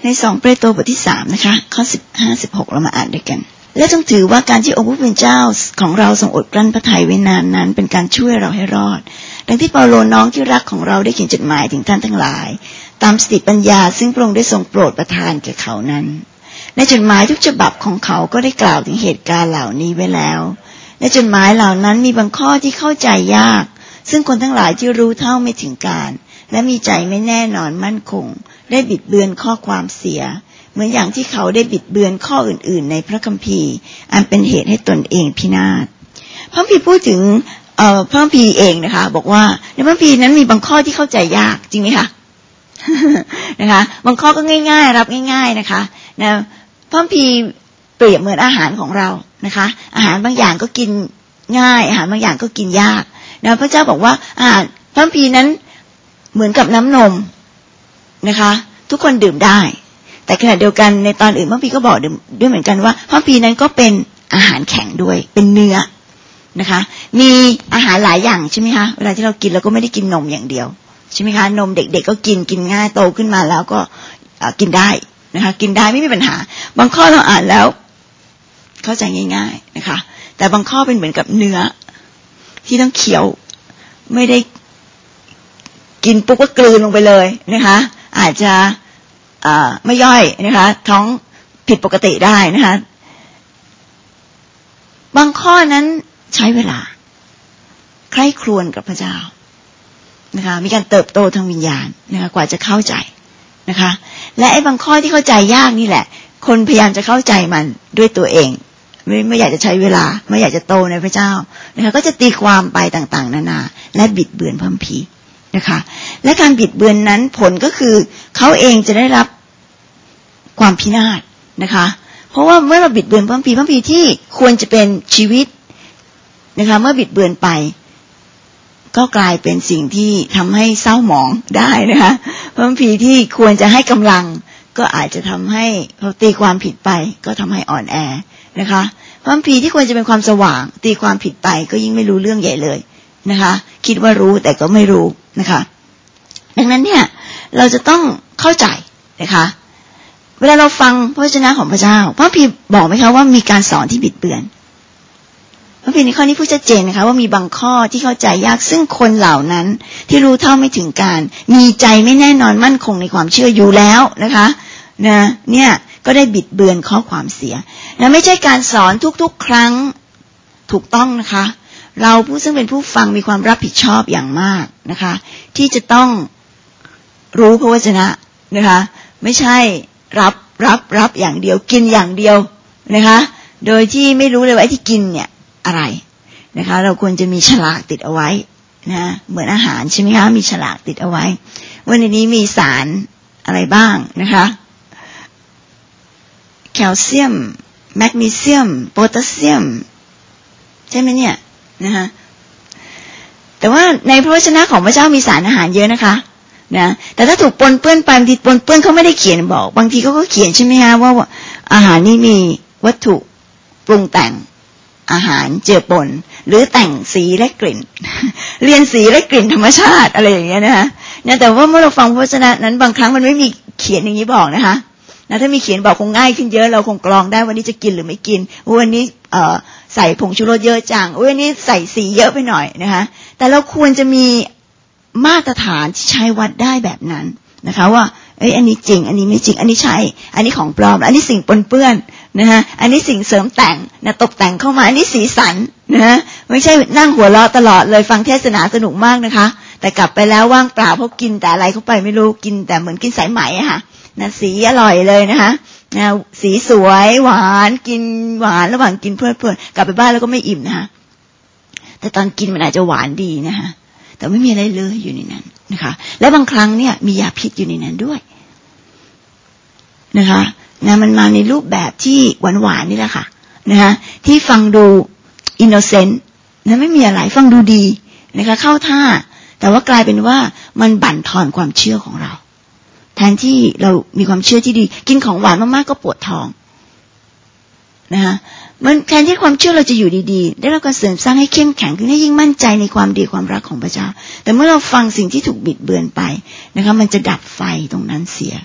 ใน2เปโตรบทที่3นะคะข้อ15-16เรามาอ่านด้วยกันและจงถือว่าการที่องค์พระผู้เป็นเจ้าของเราทรงอดกลั้นพระทัยไว้นานนั้นเป็นการช่วยเราให้รอดดังที่เปาโลน้องที่รักของเราได้เขียนจดหมายถึงท่านทั้งหลายตามสติปัญญาซึ่งพระองค์ได้ทรงโปรดประทานแก่เขานั้นในจดหมายทุกฉบับของเขาก็ได้กล่าวถึงเหตุการณ์เหล่านี้ไว้แล้วในจดหมายเหล่านั้นมีบางข้อที่เข้าใจยากซึ่งคนทั้งหลายที่รู้เท่าไม่ถึงการและมีใจไม่แน่นอนมั่นคงได้บิดเบือนข้อความเสียเหมือนอย่างที่เขาได้บิดเบือนข้ออื่นๆในพระคัมภีร์อันเป็นเหตุให้ตนเองพินาศพระคัมภีร์พูดถึงพระคัมภีร์เองนะคะบอกว่าในพระคัมภีร์นั้นมีบางข้อที่เข้าใจยากจริงไหมคะ นะคะบางข้อก็ง่ายๆรับง่ายๆนะคะนะพระคัมภีร์เปรียบเหมือนอาหารของเรานะคะอาหารบางอย่างก็กินง่ายอาหารบางอย่างก็กินยากนะพระเจ้าบอกว่าอาหารพระคัมภีร์นั้นเหมือนกับน้ำนมนะคะทุกคนดื่มได้แต่ขณะเดียวกันในตอนอื่นพระคัมภีร์ก็บอกด้วยเหมือนกันว่าพระคัมภีร์นั้นก็เป็นอาหารแข็งด้วยเป็นเนื้อนะคะมีอาหารหลายอย่างใช่ไหมคะเวลาที่เรากินเราก็ไม่ได้กินนมอย่างเดียวใช่ไหมคะนมเด็กๆก็กินง่ายโตขึ้นมาแล้วก็กินได้นะคะกินได้ไม่มีปัญหาบางข้อเราอ่านแล้วเข้าใจง่ายๆนะคะแต่บางข้อเป็นเหมือนกับเนื้อที่ต้องเคี้ยวไม่ได้กินปุ๊บก็กลืนลงไปเลยนะคะอาจจะไม่ย่อยนะคะท้องผิดปกติได้นะคะบางข้อนั้นใช้เวลาใคร่ครวญกับพระเจ้านะคะมีการเติบโตทางวิญญาณนะคะกว่าจะเข้าใจนะคะและไอ้บางข้อที่เข้าใจยากนี่แหละคนพยายามจะเข้าใจมันด้วยตัวเองไม่อยากจะใช้เวลาไม่อยากจะโตในพระเจ้านะคะก็จะตีความไปต่างๆนานาและบิดเบือนพระคัมภีร์นะคะและการบิดเบือนนั้นผลก็คือเขาเองจะได้รับความพินาศนะคะเพราะว่าเมื่อเราบิดเบือนพระคัมภีร์ที่ควรจะเป็นชีวิตนะคะเมื่อบิดเบือนไปก็กลายเป็นสิ่งที่ทำให้เศร้าหมองได้นะคะพระคัมภีร์ที่ควรจะให้กำลังก็อาจจะทำให้เขาตีความผิดไปก็ทำให้อ่อนแอนะคะพระคัมภีร์ที่ควรจะเป็นความสว่างตีความผิดไปก็ยิ่งไม่รู้เรื่องใหญ่เลยนะคะคิดว่ารู้แต่ก็ไม่รู้นะคะดังนั้นเนี่ยเราจะต้องเข้าใจนะคะเวลาเราฟังพระวจนะของพระเจ้าพระคัมภีร์บอกไหมคะว่ามีการสอนที่บิดเบือนพระคัมภีร์ในข้อนี้พูดชัดเจนนะคะว่ามีบางข้อที่เข้าใจยากซึ่งคนเหล่านั้นที่รู้เท่าไม่ถึงการมีใจไม่แน่นอนมั่นคงในความเชื่ออยู่แล้วนะคะเนี่ยก็ได้บิดเบือนข้อความเสียและไม่ใช่การสอนทุกๆครั้งถูกต้องนะคะเราผู้ซึ่งเป็นผู้ฟังมีความรับผิดชอบอย่างมากนะคะที่จะต้องรู้พระวจนะนะคะไม่ใช่รับอย่างเดียวกินอย่างเดียวนะคะโดยที่ไม่รู้เลยว่าไอ้ที่กินเนี่ยอะไรนะคะเราควรจะมีฉลากติดเอาไว้นะเหมือนอาหารใช่ไหมคะมีฉลากติดเอาไว้ว่าในนี้มีสารอะไรบ้างนะคะแคลเซียมแมกนีเซียมโพแทสเซียมใช่ไหมเนี่ยนะคะแต่ว่าในพระวจนะของพระเจ้ามีสารอาหารเยอะนะคะนะแต่ถ้าถูกปนเปื้อนไปบางทีปนเปื้อนเขาไม่ได้เขียนบอกบางทีเขาก็เขียนใช่ไหมคะว่าอาหารนี้มีวัตถุปรุงแต่งอาหารเจือปนหรือแต่งสีและกลิ่นเรียนสีและกลิ่นธรรมชาติอะไรอย่างเงี้ยนะคะเนี่ยแต่ว่าเมื่อเราฟังพระวจนะนั้นบางครั้งมันไม่มีเขียนอย่างนี้บอกนะคะถ้ามีเขียนบอกคงง่ายขึ้นเยอะเราคงกรองได้วันนี้จะกินหรือไม่กินวันนี้ใส่ผงชูรสเยอะจังวันนี้ใส่สีเยอะไปหน่อยนะคะแต่เราควรจะมีมาตรฐานที่ใช้วัดได้แบบนั้นนะคะว่าอันนี้จริงอันนี้ไม่จริงอันนี้ใช่อันนี้ของปลอมอันนี้สิ่งปนเปื้อนนะคะอันนี้สิ่งเสริมแต่งนะตกแต่งเข้ามาอันนี้สีสันนะไม่ใช่นั่งหัวเราะตลอดเลยฟังเทศนาสนุกมากนะคะแต่กลับไปแล้วว่างเปล่าเพราะกินแต่อะไรเข้าไปไม่รู้กินแต่เหมือนกินสายไหมอะค่ะนะสีอร่อยเลยนะคะนะสีสวยหวานกินหวานระหว่างกินเพลินๆกลับไปบ้านแล้วก็ไม่อิ่มนะคะแต่ตอนกินมันอาจจะหวานดีนะคะแต่ไม่มีอะไรเลยอยู่ในนั้นนะคะและบางครั้งเนี่ยมียาพิษอยู่ในนั้นด้วยนะคะมันมาในรูปแบบที่หวานๆนี่แหละค่ะนะคะที่ฟังดูอินโนเซนต์นะไม่มีอะไรฟังดูดีนะคะเข้าท่าแต่ว่ากลายเป็นว่ามันบั่นทอนความเชื่อของเราแทนที่เรามีความเชื่อที่ดีกินของหวานมากๆก็ปวดท้องนะคะมันแทนที่ความเชื่อเราจะอยู่ดีๆได้รับการเสริมสร้างให้เข้มแข็งขึ้นให้ยิ่งมั่นใจในความดีความรักของพระเจ้าแต่เมื่อเราฟังสิ่งที่ถูกบิดเบือนไปนะคะมันจะดับไฟตรงนั้นเสีย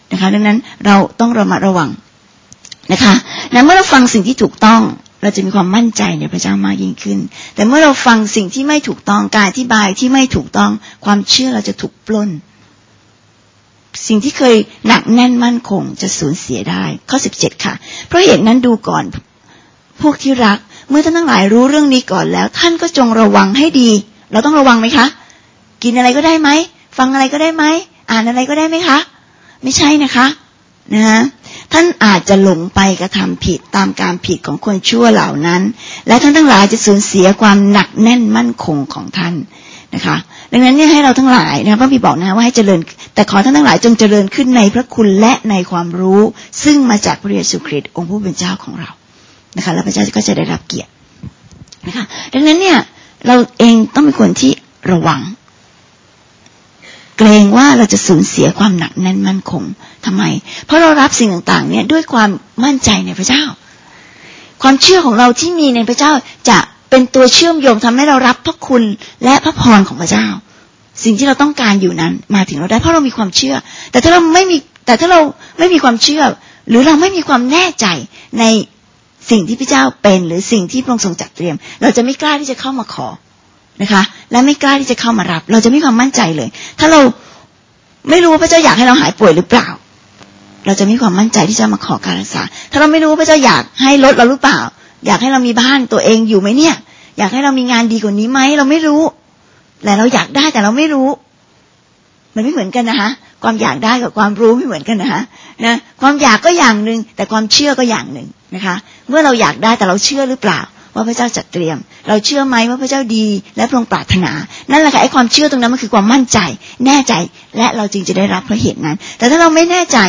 นะคะดังนั้นเราต้องระมัดระวังนะคะและเมื่อเราฟังสิ่งที่ถูกต้องเราจะมีความมั่นใจในพระเจ้ามากยิ่งขึ้นแต่เมื่อเราฟังสิ่งที่ไม่ถูกต้องการอธิบายที่ไม่ถูกต้องความเชื่อเราจะถูกปล้นสิ่งที่เคยหนักแน่นมั่นคงจะสูญเสียได้ข้อ17ค่ะเพราะเหตุนั้นดูก่อนพวกที่รักเมื่อท่านทั้งหลายรู้เรื่องนี้ก่อนแล้วท่านก็จงระวังให้ดีเราต้องระวังไหมคะกินอะไรก็ได้ไหมฟังอะไรก็ได้ไหมอ่านอะไรก็ได้ไหมคะไม่ใช่นะคะนะท่านอาจจะหลงไปกระทำผิดตามการผิดของคนชั่วเหล่านั้นและท่านทั้งหลายจะสูญเสียความหนักแน่นมั่นคงของท่านนะคะดังนั้นเนี่ยให้เราทั้งหลายนะพระบิดาบอกนะว่าให้เจริญแต่ขอท่านทั้งหลายจงเจริญขึ้นในพระคุณและในความรู้ซึ่งมาจากพระเยซูคริสต์องค์ผู้เป็นเจ้าของเรานะคะและพระเจ้าก็จะได้รับเกียรตินะคะดังนั้นเนี่ยเราเองต้องเป็นคนที่ระวังเกรงว่าเราจะสูญเสียความหนักแน่นมั่นคงทำไมเพราะเรารับสิ่งต่างๆเนี่ยด้วยความมั่นใจในพระเจ้าความเชื่อของเราที่มีในพระเจ้าจะเป็นตัวเชื่อมโยงทำให้เรารับพระคุณและพระพรของพระเจ้าสิ่งที่เราต้องการอยู่นั้นมาถึงเราได้เพราะเรามีความเชื่อแต่ถ้าเราไม่มีความเชื่อหรือเราไม่มีความแน่ใจในสิ่งที่พระเจ้าเป็นหรือสิ่งที่พระองค์ทรงจัดเตรียมเราจะไม่กล้าที่จะเข้ามาขอนะคะและไม่กล้าที่จะเข้ามารับเราจะไม่มีความมั่นใจเลยถ้าเราไม่รู้ว่าพระเจ้าอยากให้เราหายป่วยหรือเปล่าเราจะไม่มีความมั่นใจที่จะมาขอการรักษาถ้าเราไม่รู้ว่าพระเจ้าอยากให้ลดเราหรือเปล่าอยากให้เรามีบ้านตัวเองอยู่ไหมเนี่ยอยากให้เรามีงานดีกว่านี้ไหมเราไม่รู้แต่เราอยากได้แต่เราไม่รู้มันไม่เหมือนกันนะคะความอยากได้กับความรู้ไม่เหมือนกันนะคะนะความอยากก็อย่างนึงแต่ความเชื่อก็อย่างนึงนะคะเมื่อเราอยากได้แต่เราเชื่อหรือเปล่าว่าพระเจ้าจัดเตรียมเราเชื่อไหมว่าพระเจ้าดีและพระองค์ปรารถนานั่นแหละค่ะไอ้ความเชื่อตรงนั้นมันคือความมั่นใจแน่ใจและเราจึงจะได้รับพระเหตุนั้นแต่ถ้าเราไม่แน่ใจ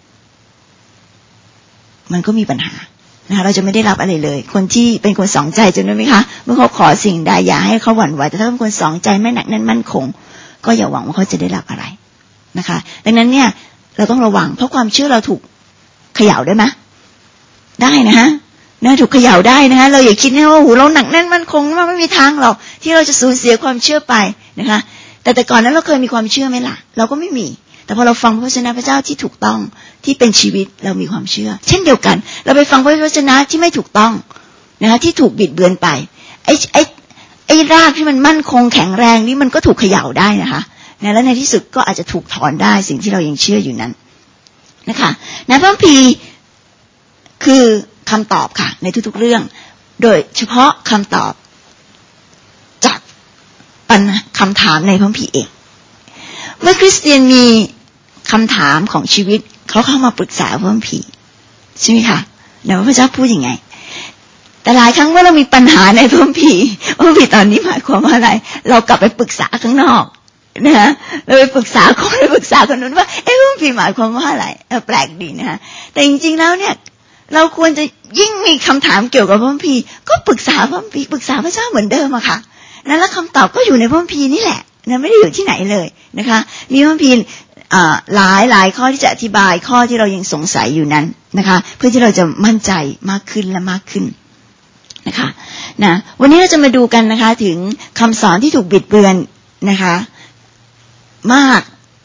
มันก็มีปัญหานะคะเราจะไม่ได้รับอะไรเลยคนที่เป็นคนสองใจจำได้ไหมคะเมื่อเขาขอสิ่งใดอย่าให้เขาหวั่นไหวแต่ถ้าเป็นคนสองใจไม่หนักแน่นมั่นคงก็อย่าหวังว่าเขาจะได้รับอะไรนะคะดังนั้นเนี่ยเราต้องระวังเพราะความเชื่อเราถูกเขย่าได้ไหมได้นะถูกเขย่าได้นะคะเราอย่าคิดนะว่าโอ้โหเราหนักแน่นมั่นคงว่าไม่มีทางหรอกที่เราจะสูญเสียความเชื่อไปนะคะแต่ก่อนนั้นเราเคยมีความเชื่อไหมล่ะเราก็ไม่มีแต่พอเราฟังพระวจนะพระเจ้าที่ถูกต้องที่เป็นชีวิตเรามีความเชื่อเช่นเดียวกันเราไปฟังพระวจนะที่ไม่ถูกต้องนะคะที่ถูกบิดเบือนไปไอ้รากที่มันมั่นคงแข็งแรงนี่มันก็ถูกเขย่าได้นะคะและในที่สุดก็อาจจะถูกถอนได้สิ่งที่เรายังเชื่ออยู่นั้นนะคะพระคัมภีร์คือคำตอบค่ะในทุกๆเรื่องโดยเฉพาะคำตอบจากคำถามในพระคัมภีร์เองเมื่อคริสเตียนมีคำถามของชีวิตเขาเข้ามาปรึกษาพระคัมภีร์ใช่ไหมคะแล้วพระเจ้าพูดยังไงแต่หลายครั้งเมื่อเรามีปัญหาในพระคัมภีร์ตอนนี้หมายความว่าอะไรเรากลับไปปรึกษาข้างนอกนะเราไปปรึกษาคนไปปรึกษาคนนู้นว่าพระคัมภีร์หมายความว่าอะไรแปลกดีนะคะแต่จริงๆแล้วเนี่ยเราควรจะยิ่งมีคำถามเกี่ยวกับพระคัมภีร์ก็ปรึกษาพระคัมภีร์ปรึกษาพระเจ้าเหมือนเดิมอะค่ะนั่นแล้วคำตอบก็อยู่ในพระคัมภีร์นี่แหละนะไม่ได้อยู่ที่ไหนเลยนะคะมีพระคัมภีร์หลายข้อที่จะอธิบายข้อที่เรายังสงสัยอยู่นั้นนะคะเพื่อที่เราจะมั่นใจมากขึ้นและมากขึ้นนะคะวันนี้เราจะมาดูกันนะคะถึงคำสอนที่ถูกบิดเบือนนะคะมาก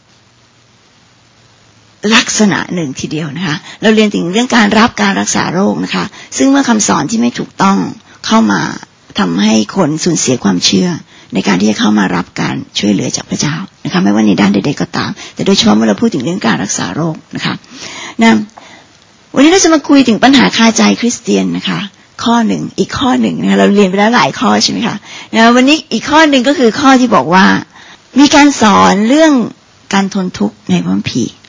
ลักษณะหนึ่งทีเดียวนะคะเราเรียนถึงเรื่องการรับการรักษาโรคนะคะซึ่งเมื่อคำสอนที่ไม่ถูกต้องเข้ามาทำให้คนสูญเสียความเชื่อในการที่จะเข้ามารับการช่วยเหลือจากพระเจ้านะคะไม่ว่าในด้านใดๆก็ตามแต่โดยเฉพาะเมื่อเราพูดถึงเรื่องการรักษาโรคนะคะวันนี้เราจะมาคุยถึงปัญหาคาใจคริสเตียนนะคะข้อหนึ่งอีกข้อหนึ่งนะคะเราเรียนไปแล้วหลายข้อใช่ไหมคะวันนี้อีกข้อหนึ่งก็คือข้อที่บอกว่ามีการสอนเรื่องการทนทุกข์ในพระคัมภีร์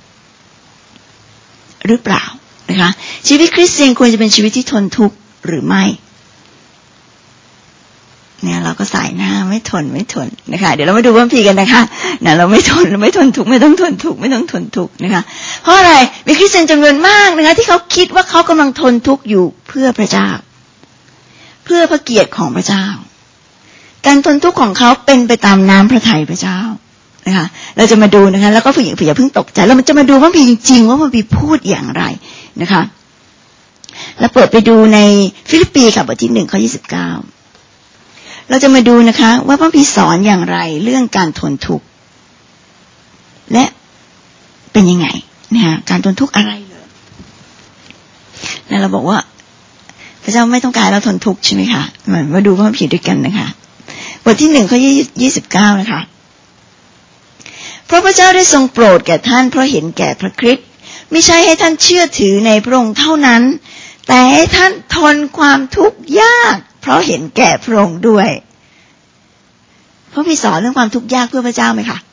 หรือเปล่านะคะชีวิตคริสเตียนควรจะเป็นชีวิตที่ทนทุกข์หรือไม่เนี่ยเราก็ใส่หน้าไม่ทนนะคะเดี๋ยวเรามาดูพระคัมภีร์กันนะคะเราไม่ทนทุกข์ไม่ต้องทนทุกข์นะคะเพราะอะไรมีคริสเตียนจำนวนมากนะคะที่เขาคิดว่าเขากำลังทนทุกข์อยู่เพื่อพระเจ้าเพื่อพระเกียรติของพระเจ้าการทนทุกข์ของเขาเป็นไปตามน้ำพระทัยพระเจ้านะคะเราจะมาดูนะคะแล้วก็อย่าเพิ่งตกใจเราจะมาดูพระคัมภีร์จริงๆว่าพระคัมภีร์พูดอย่างไรนะคะแล้วเปิดไปดูในฟิลิปปีบทที่1ข้อ29เราจะมาดูนะคะว่าพระคัมภีร์สอนอย่างไรเรื่องการทนทุกข์และเป็นยังไงเนี่ยการทนทุกข์อะไรเลยแล้วเราบอกว่าพระเจ้าไม่ต้องการเราทนทุกข์ใช่ไหมคะมาดูพระคัมภีร์ด้วยกันนะคะบทที่1ข้อ29นะคะเพราะพระเจ้าได้ทรงโปรดแก่ท่านเพราะเห็นแก่พระคริสต์ไม่ใช่ให้ท่านเชื่อถือในพระองค์เท่านั้นแต่ให้ท่านทนความทุกข์ยากเพราะเห็นแก่พระองค์ด้วยพระพี่สอนเรื่องความทุกข์ยากเพื่อพระเจ้าไหมคะ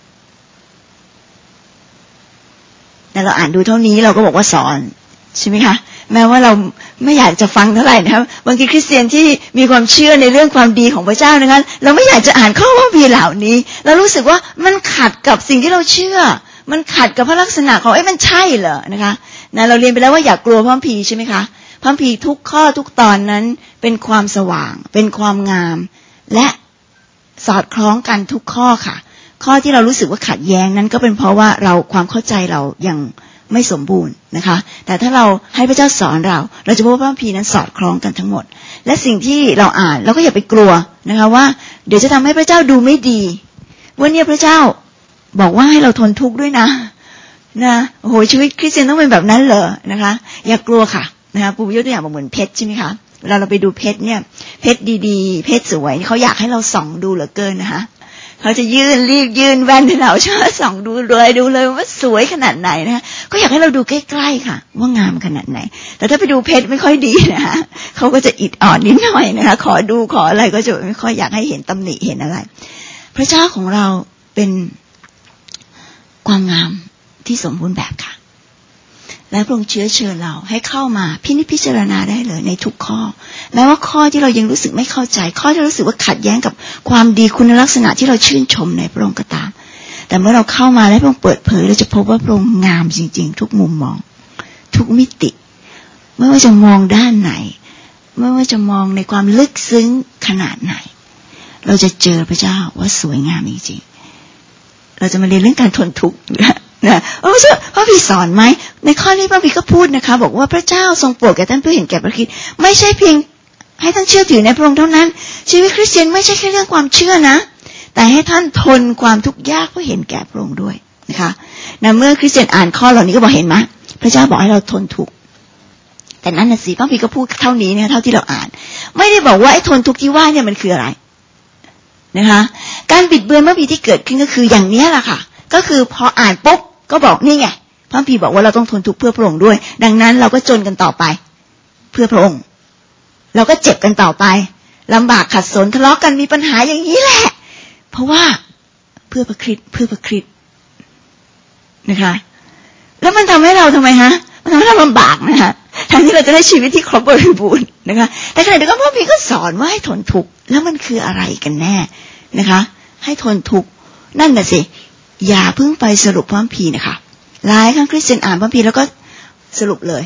แต่เราอ่านดูเท่านี้เราก็บอกว่าสอนใช่ไหมคะแม้ว่าเราไม่อยากจะฟังเท่าไหร่นะครับบางทีคริสเตียนที่มีความเชื่อในเรื่องความดีของพระเจ้านะคะเราไม่อยากจะอ่านข้อพระคัมภีร์เหล่านี้เรารู้สึกว่ามันขัดกับสิ่งที่เราเชื่อมันขัดกับพระลักษณะของมันใช่เหรอนะคะนะเราเรียนไปแล้วว่าอย่ากลัวพระคัมภีร์ใช่ไหมคะพระคัมภีร์ทุกข้อทุกตอนนั้นเป็นความสว่างเป็นความงามและสอดคล้องกันทุกข้อค่ะข้อที่เรารู้สึกว่าขัดแย้งนั้นก็เป็นเพราะว่าเราความเข้าใจเรายังไม่สมบูรณ์นะคะแต่ถ้าเราให้พระเจ้าสอนเราจะพบว่าพระคัมภีร์นั้นสอดคล้องกันทั้งหมดและสิ่งที่เราอ่านเราก็อย่าไปกลัวนะคะว่าเดี๋ยวจะทำให้พระเจ้าดูไม่ดีวันนี้พระเจ้าบอกว่าให้เราทนทุกข์ด้วยนะโอ้โหชีวิตคริสเตียนต้องเป็นแบบนั้นเหรอนะคะอย่ากลัวค่ะนะคะปู่ยกตัวอย่างเหมือนเพชรใช่ไหมคะเวลาเราไปดูเพชรเนี่ยเพชรดีๆเพชรสวยเขาอยากให้เราส่องดูเหลือเกินนะคะเขาจะรีบยื่นแว่นให้เราช่วยส่องดูเลยว่าสวยขนาดไหนนะคะก็อยากให้เราดูใกล้ๆค่ะว่างามขนาดไหนแต่ถ้าไปดูเพชรไม่ค่อยดีนะคะเขาก็จะอิดอ่อนนิดหน่อยนะคะขออะไรก็จะไม่ค่อยอยากให้เห็นตำหนิเห็นอะไรพระเจ้าของเราเป็นความงามที่สมบูรณ์แบบค่ะและพระองค์เชื้อเชิญเราให้เข้ามาพิจารณาได้เลยในทุกข้อแม้ว่าข้อที่เรายังรู้สึกไม่เข้าใจข้อที่รู้สึกว่าขัดแย้งกับความดีคุณลักษณะที่เราชื่นชมในพระองค์ก็ตามแต่เมื่อเราเข้ามาและพระองค์เปิดเผยเราจะพบว่าพระองค์งามจริงๆทุกมุมมองทุกมิติไม่ว่าจะมองด้านไหนไม่ว่าจะมองในความลึกซึ้งขนาดไหนเราจะเจอพระเจ้าว่าสวยงามจริงๆเราจะมาเรียนเรื่องการทนทุกข์นะพระพี่สอนไหมในข้อนี้พระพี่ก็พูดนะคะบอกว่าพระเจ้าทรงโปรดแก่ท่านเพื่อเห็นแก่พระคริสต์ไม่ใช่เพียงให้ท่านเชื่อถือในพระองค์เท่านั้นชีวิตคริสเตียนไม่ใช่แค่เรื่องความเชื่อนะแต่ให้ท่านทนความทุกข์ยากเพื่อเห็นแก่พระองค์ด้วยนะคะนะเมื่อคริสเตียนอ่านข้อเหล่านี้ก็บอกเห็นไหมพระเจ้าบอกให้เราทนทุกข์แต่นั้นน่ะสิพระพี่ก็พูดเท่านี้เนี่ยเท่าที่เราอ่านไม่ได้บอกว่าไอ้ทนทุกข์ที่ว่าเนี่ยมันคืออะไรนะคะการบิดเบือนพระคัมภีร์ที่เกิดขึ้นก็คืออย่างนี้แหละค่ะก็คือพออ่านปุ๊บก็บอกนี่ไงพระคัมภีร์บอกว่าเราต้องทนทุกข์เพื่อพระองค์ด้วยดังนั้นเราก็จนกันต่อไปเพื่อพระองค์เราก็เจ็บกันต่อไปลำบากขัดสนทะเลาะกันมีปัญหาอย่างนี้แหละเพราะว่าเพื่อพระคริสต์นะคะแล้วมันทำให้เราทำไมฮะมันทำให้เราลำบากนะคะทางที่เราจะได้ชีวิตที่ครบบริบูรณ์นะคะแต่ขณะเดียวกันพระคัมภีร์ก็สอนว่าให้ทนทุกข์แล้วมันคืออะไรกันแน่นะคะให้ทนทุกข์นั่นน่ะสิอย่าเพิ่งไปสรุปพระคัมภีร์นะคะหลายครั้งคริสเตียนอ่านพระคัมภีร์แล้วก็สรุปเลย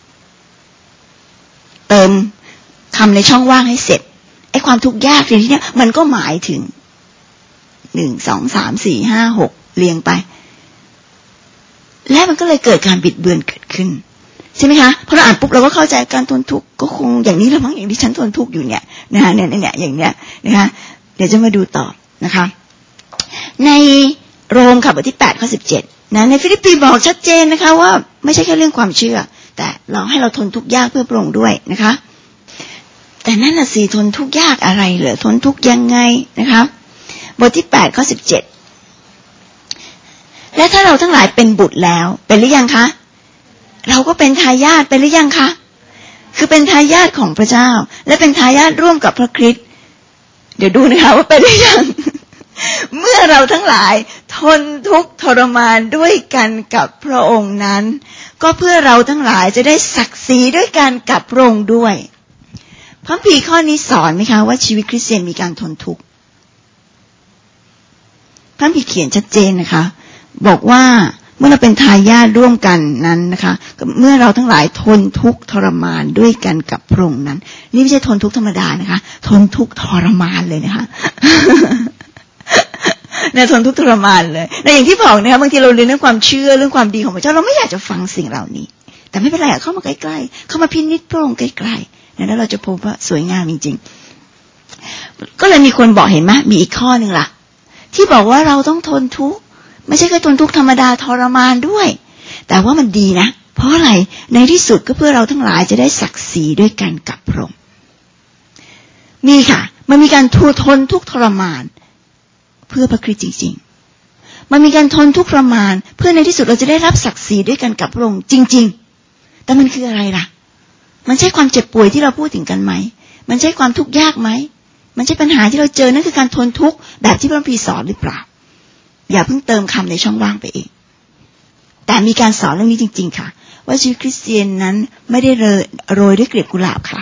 เติมคำในช่องว่างให้เสร็จไอ้ความทุกข์ยากทีนี้เนี่ยมันก็หมายถึง1 2 3 4 5 6เรียงไปและมันก็เลยเกิดการบิดเบือนเกิดขึ้นใช่ไหมคะพอเราอ่านปุ๊บเราก็เข้าใจการทนทุกข์ก็คงอย่างนี้ละมั้งอย่างที่ฉันทนทุกข์อยู่เนี่ยนะคะเนี่ยอย่างเนี้ยนะคะเดี๋ยวจะมาดูต่อนะคะในโรมค่ะบทที่8ข้อ17นะในฟิลิปปีบอกชัดเจนนะคะว่าไม่ใช่แค่เรื่องความเชื่อแต่เราให้เราทนทุกข์ยากเพื่อพระองค์ด้วยนะคะแต่นั่นน่ะสิทนทุกข์ยากอะไรเหรอทนทุกข์ยังไงนะคะบทที่8ข้อ17และถ้าเราทั้งหลายเป็นบุตรแล้วเป็นหรือยังคะเราก็เป็นทายาทเป็นหรือยังคะคือเป็นทายาทของพระเจ้าและเป็นทายาทร่วมกับพระคริสต์เดี๋ยวดูนะคะว่าเป็นหรือยัง เมื่อเราทั้งหลายทนทุกข์ทรมานด้วยกันกับพระองค์นั้นก็เพื่อเราทั้งหลายจะได้ศักดิ์ศรีด้วยกันกับพระองค์ด้วยพระคัมภีร์ข้อนี้สอนไหมคะว่าชีวิตคริสเตียนมีการทนทุกข์พระคัมภีร์เขียนชัดเจนนะคะบอกว่าเมื่อเราเป็นทายาทร่วมกันนั้นนะคะเมื่อเราทั้งหลายทนทุกข์ทรมานด้วยกันกับพระองค์นั้นนี่ไม่ใช่ทนทุกข์ธรรมดานะคะทนทุกข์ทรมานเลยนะคะ เนี่ยทนทุกข์ทรมานเลยในอย่างที่บอกนะคะบางทีเราเรียนเรื่องความเชื่อเรื่องความดีของพระเจ้าเราไม่อยากจะฟังสิ่งเหล่านี้แต่ไม่เป็นไรเข้ามาใกล้ๆเข้ามาพินิจพระองค์ใกล้ๆแล้วเราจะพบว่าสวยงามจริงๆก็เลยมีคนบอกเห็นไหมมีอีกข้อนึงล่ะที่บอกว่าเราต้องทนทุกข์ไม่ใช่แค่ทนทุกข์ธรรมดาทรมานด้วยแต่ว่ามันดีนะเพราะอะไรในที่สุดก็เพื่อเราทั้งหลายจะได้ศักดิ์ศรีด้วยกันกับพระองค์มีค่ะมันมีการทนทุกข์ทรมานเพื่อพระคริสต์จริงๆมันมีการทนทุกข์ทรมานเพื่อในที่สุดเราจะได้รับศักดิ์ศรีด้วยกันกับพระองค์จริงๆแต่มันคืออะไรล่ะมันใช่ความเจ็บป่วยที่เราพูดถึงกันไหมมันใช่ความทุกข์ยากไหมมันใช่ปัญหาที่เราเจอนั่นคือการทนทุกข์แบบที่พระคัมภีร์สอนหรือเปล่าอย่าเพิ่งเติมคำในช่องว่างไปเองแต่มีการสอนเรื่องนี้จริงๆค่ะว่าชีวิตคริสเตียนนั้นไม่ได้โรยด้วยกลีบกุหลาบค่ะ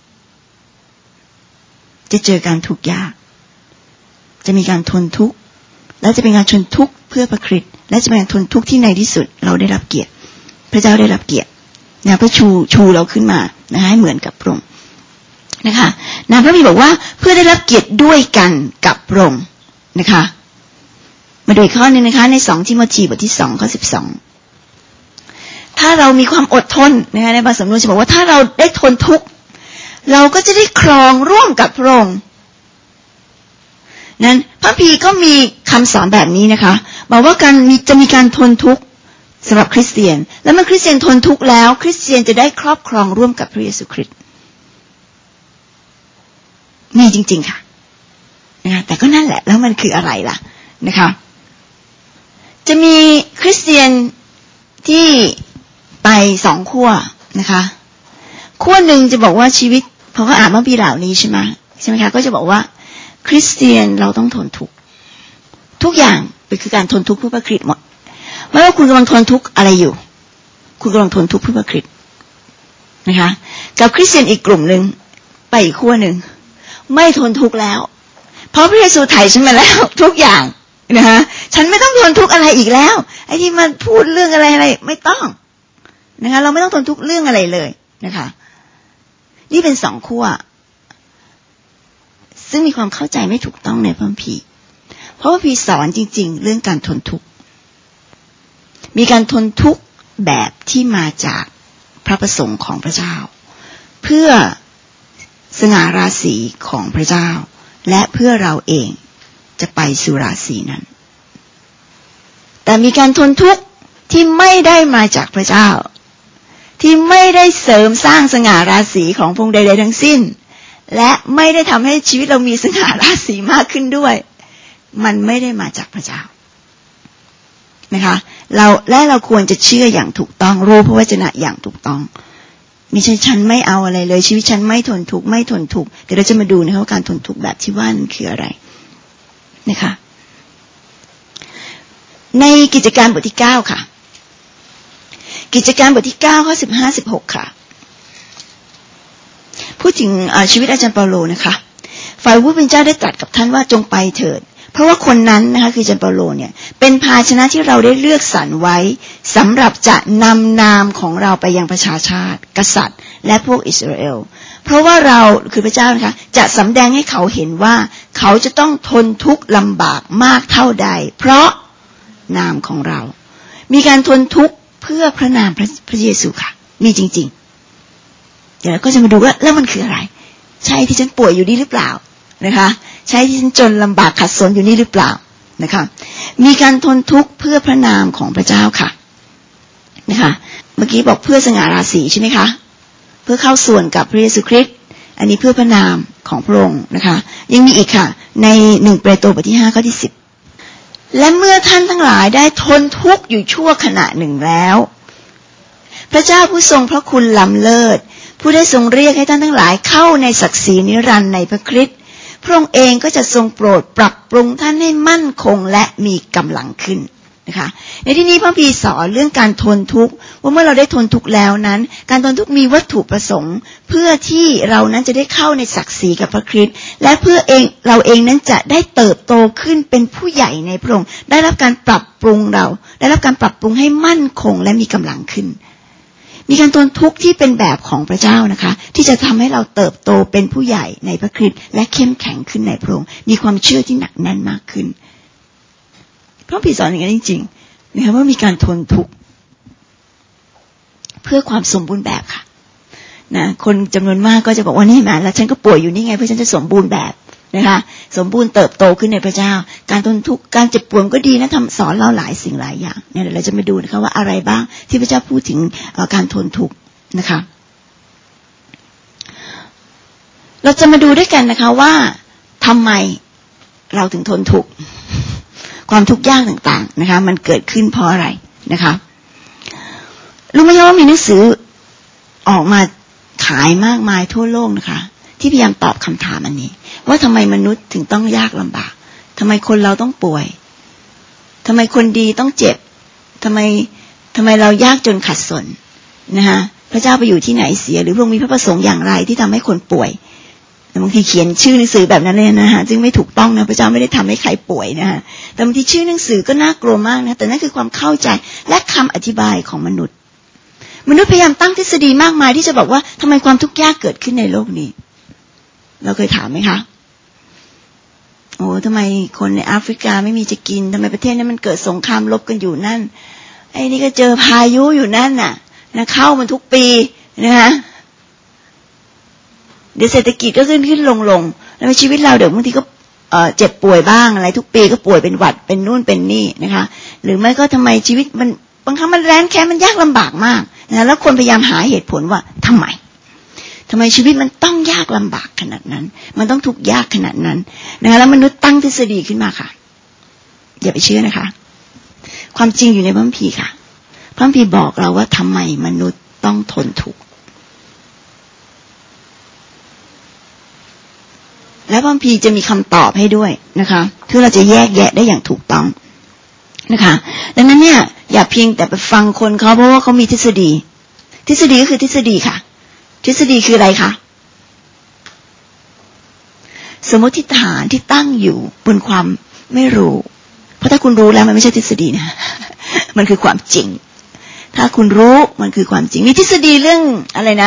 จะเจอการทุกข์ยากจะมีการทนทุกข์และจะเป็นการทนทุกข์เพื่อพระคริสต์และจะเป็นการทนทุกข์ที่ในที่สุดเราได้รับเกียรติพระเจ้าได้รับเกียรตินะพระชูเราขึ้นมานะให้เหมือนกับพระองค์นะคะนะพระบิดาบอกว่าเพื่อได้รับเกียรติด้วยกันกับพระองค์นะคะมาดูอีกข้อนึงนะคะใน2ทิโมธีบทที่2ข้อ12ถ้าเรามีความอดทนนะคะในบางสำนวนจะบอกว่าถ้าเราได้ทนทุกข์เราก็จะได้ครองร่วมกับพระองค์นั้นพระพีก็มีคำสอนแบบนี้นะคะบอกว่าจะมีการทนทุกข์สำหรับคริสเตียนแล้วเมื่อคริสเตียนทนทุกข์แล้วคริสเตียนจะได้ครอบครองร่วมกับพระเยซูคริสต์มีจริงๆค่ะนะคะแต่ก็นั่นแหละแล้วมันคืออะไรล่ะนะคะจะมีคริสเตียนที่ไป2ขั้วนะคะขั้วหนึ่งจะบอกว่าชีวิตพอเขาอ่านพระคัมภีร์เหล่านี้ใช่ไหมคะก็จะบอกว่าคริสเตียนเราต้องทนทุกข์ทุกอย่างเป็นคือการทนทุกข์เพื่อพระคริสต์หมดไม่ว่าคุณกำลังทนทุกข์อะไรอยู่คุณกำลังทนทุกข์เพื่อพระคริสต์นะคะกับคริสเตียนอีกกลุ่มนึงไปอีกขั้วนึงไม่ทนทุกข์แล้วเพราะพระเยซูไถ่ฉันมาแล้วทุกอย่างนะคะฉันไม่ต้องทนทุกข์อะไรอีกแล้วไอ้ที่มันพูดเรื่องอะไรไม่ต้องนะคะเราไม่ต้องทนทุกข์เรื่องอะไรเลยนะคะนี่เป็น2ขั้วซึ่งมีความเข้าใจไม่ถูกต้องในพระคัมภีร์เพราะพระคัมภีร์สอนจริงๆเรื่องการทนทุกข์มีการทนทุกข์แบบที่มาจากพระประสงค์ของพระเจ้าเพื่อสง่าราศีของพระเจ้าและเพื่อเราเองจะไปสู่ราศีนั้นแต่มีการทนทุกข์ที่ไม่ได้มาจากพระเจ้าที่ไม่ได้เสริมสร้างสง่าราศีของพระองค์ใดๆทั้งสิ้นและไม่ได้ทำให้ชีวิตเรามีสง่าราศีมากขึ้นด้วยมันไม่ได้มาจากพระเจ้านะคะเราควรจะเชื่ออย่างถูกต้องรู้พระวจนะอย่างถูกต้องไม่ใช่ฉันไม่เอาอะไรเลยชีวิตฉันไม่ทนทุกข์เดี๋ยวเราจะมาดูนะคะว่าการทนทุกข์แบบที่ว่านั้นคืออะไรนะคะในกิจการบทที่9ค่ะกิจการบทที่9ข้อ15-16ค่ะพูดถึงชีวิตอาจารย์เปาโลนะคะฝ่ายผู้เป็นเจ้าได้ตรัสกับท่านว่าจงไปเถิดเพราะว่าคนนั้นนะคะคืออาจารย์เปาโลเนี่ยเป็นภาชนะที่เราได้เลือกสรรไว้สำหรับจะนำนามของเราไปยังประชาชาติกษัตริย์และพวกอิสราเอลเพราะว่าเราคือพระเจ้านะคะจะสำแดงให้เขาเห็นว่าเขาจะต้องทนทุกข์ลำบากมากเท่าใดเพราะนามของเรามีการทนทุกข์เพื่อพระนามพระเยซูค่ะมีจริงๆเดี๋ยวเราก็จะมาดูว่าแล้วมันคืออะไรใช่ที่ฉันป่วยอยู่นี่หรือเปล่านะคะใช่ที่ฉันจนลำบากขัดสนอยู่นี่หรือเปล่านะคะมีการทนทุกข์เพื่อพระนามของพระเจ้าค่ะนะคะเมื่อกี้บอกเพื่อสง่าราศีใช่ไหมคะเพื่อเข้าส่วนกับพระเยซูคริสต์อันนี้เพื่อพระนามของพระองค์นะคะยังมีอีกค่ะใน1เปโตรบทที่5ข้อที่10และเมื่อท่านทั้งหลายได้ทนทุกข์อยู่ชั่วขณะหนึ่งแล้วพระเจ้าผู้ทรงพระคุณล้ำเลิศผู้ได้ทรงเรียกให้ท่านทั้งหลายเข้าในศักดิ์ศรีนิรันดร์ในพระคริสต์พระองค์เองก็จะทรงโปรดปรับปรุงท่านให้มั่นคงและมีกำลังขึ้นนะคะในที่นี้พระคัมภีร์สอนเรื่องการทนทุกข์ว่าเมื่อเราได้ทนทุกข์แล้วนั้นการทนทุกข์มีวัตถุประสงค์เพื่อที่เรานั้นจะได้เข้าในศักดิ์ศรีกับพระคริสต์และเพื่อเราเองนั้นจะได้เติบโตขึ้นเป็นผู้ใหญ่ในพระองค์ได้รับการปรับปรุงได้รับการปรับปรุงให้มั่นคงและมีกำลังขึ้นมีการทนทุกข์ที่เป็นแบบของพระเจ้านะคะที่จะทำให้เราเติบโตเป็นผู้ใหญ่ในพระคริสต์และเข้มแข็งขึ้นในพระองค์มีความเชื่อที่หนักแน่นมากขึ้นพระคัมภีร์สอนอย่างนั้นจริงๆนะคะว่ามีการทนทุกข์เพื่อความสมบูรณ์แบบค่ะนะคนจำนวนมากก็จะบอกว่านี่แหละแล้วฉันก็ป่วยอยู่นี่ไงเพื่อฉันจะสมบูรณ์แบบนะคะสมบูรณ์เติบโตขึ้นในพระเจ้าการทนทุกข์การเจ็บปวดก็ดีนะทำสอนเราหลายสิ่งหลายอย่างเนี่ยเราจะมาดูนะคะว่าอะไรบ้างที่พระเจ้าพูดถึงการทนทุกข์นะคะเราจะมาดูด้วยกันนะคะว่าทำไมเราถึงทนทุกข์ความทุกข์ยากต่างๆนะคะมันเกิดขึ้นเพราะอะไรนะคะรู้ไหมว่ามีหนังสือออกมาขายมากมายทั่วโลกนะคะที่พยายามตอบคำถามอันนี้ว่าทำไมมนุษย์ถึงต้องยากลำบากทำไมคนเราต้องป่วยทำไมคนดีต้องเจ็บทำไมเรายากจนขัดสนนะคะพระเจ้าไปอยู่ที่ไหนเสียหรือพระองค์มีพระประสงค์อย่างไรที่ทำให้คนป่วยแต่บางทีเขียนชื่อหนังสือแบบนั้นเลยนะฮะซึ่งไม่ถูกต้องนะพระเจ้าไม่ได้ทำให้ใครป่วยนะฮะแต่บางทีชื่อหนังสือก็น่ากลัวมากนะแต่นั่นคือความเข้าใจและคำอธิบายของมนุษย์พยายามตั้งทฤษฎีมากมายที่จะบอกว่าทำไมความทุกข์ยากเกิดขึ้นในโลกนี้เราเคยถามไหมคะโอ้ทำไมคนในแอฟริกาไม่มีจะกินทำไมประเทศนั้นมันเกิดสงครามรบกันอยู่นั่นไอ้นี่ก็เจอพายุอยู่นั่นน่ะนะเข้ามันทุกปีนะคะเดี๋ยวเศรษฐกิจก็ขึ้นลงแล้วชีวิตเราเดี๋ยวบางทีก็เจ็บป่วยบ้างอะไรทุกปีก็ป่วยเป็นหวัดเป็นนู่นเป็นนี่นะคะหรือไม่ก็ทำไมชีวิตมันบางครั้งมันแร้นแค้นมันยากลำบากมากนะแล้วคนพยายามหาเหตุผลว่าทำไมชีวิตมันต้องยากลำบากขนาดนั้นมันต้องทุกข์ยากขนาดนั้นนะคะแล้วมนุษย์ตั้งทฤษฎีขึ้นมาค่ะอย่าไปเชื่อนะคะความจริงอยู่ในพระคัมภีร์ค่ะพระคัมภีร์บอกเราว่าทำไมมนุษย์ต้องทนทุกข์และพระคัมภีร์จะมีคำตอบให้ด้วยนะคะเพื่อเราจะแยกแยะได้อย่างถูกต้องนะคะดังนั้นเนี่ยอย่าเพียงแต่ไปฟังคนเขาเพราะว่าเขามีทฤษฎีก็คือทฤษฎีค่ะทฤษฎีคืออะไรคะสมมติฐานที่ตั้งอยู่บนความไม่รู้เพราะถ้าคุณรู้แล้วมันไม่ใช่ทฤษฎีนะมันคือความจริงถ้าคุณรู้มันคือความจริงมีทฤษฎีเรื่องอะไรนะ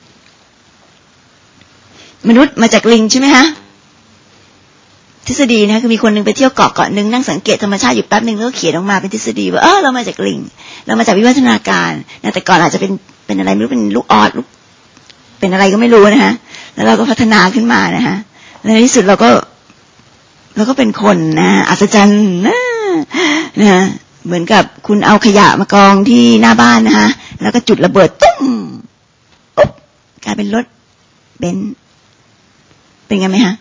มนุษย์มาจากลิงใช่ไหมคะทฤษฎีนะคือมีคนนึงไปเที่ยวเกาะนึงนั่งสังเกตธรรมชาติอยู่แป๊บนึงแล้วก็เขียนออกมาเป็นทฤษฎีว่าเรามาจากลิงเรามาจากวิวัฒนาการนะแต่ก่อนอาจจะเป็นอะไรไม่รู้เป็นลูกออดเป็นอะไรก็ไม่รู้นะฮะแล้วเราก็พัฒนาขึ้นมานะฮะในที่สุดเราก็เป็นคนนะอัศจรรย์นะฮะเหมือนกับคุณเอาขยะมากองที่หน้าบ้านนะฮะแล้วก็จุดระเบิดตุ้มอุ๊บกลายเป็นรถเบนซ์เป็นไงไหมฮะ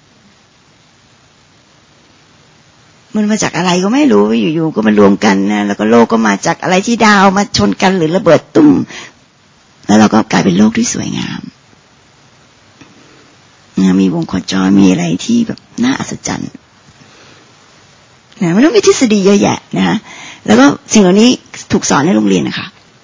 มันมาจากอะไรก็ไม่รู้อยู่ๆก็มารวมกันนะแล้วก็โลกก็มาจากอะไรที่ดาวมาชนกันหรือระเบิดตุ้มแล้วเราก็กลายเป็นโลกที่สวยงามมีวงโคจรมีอะไรที่แบบน่าอัศจรรย์มันต้องมีทฤษฎีเยอะแยะนะคะแล้วก็สิ่งเหล่านี้ถูกสอนในโรงเรียนนะคะ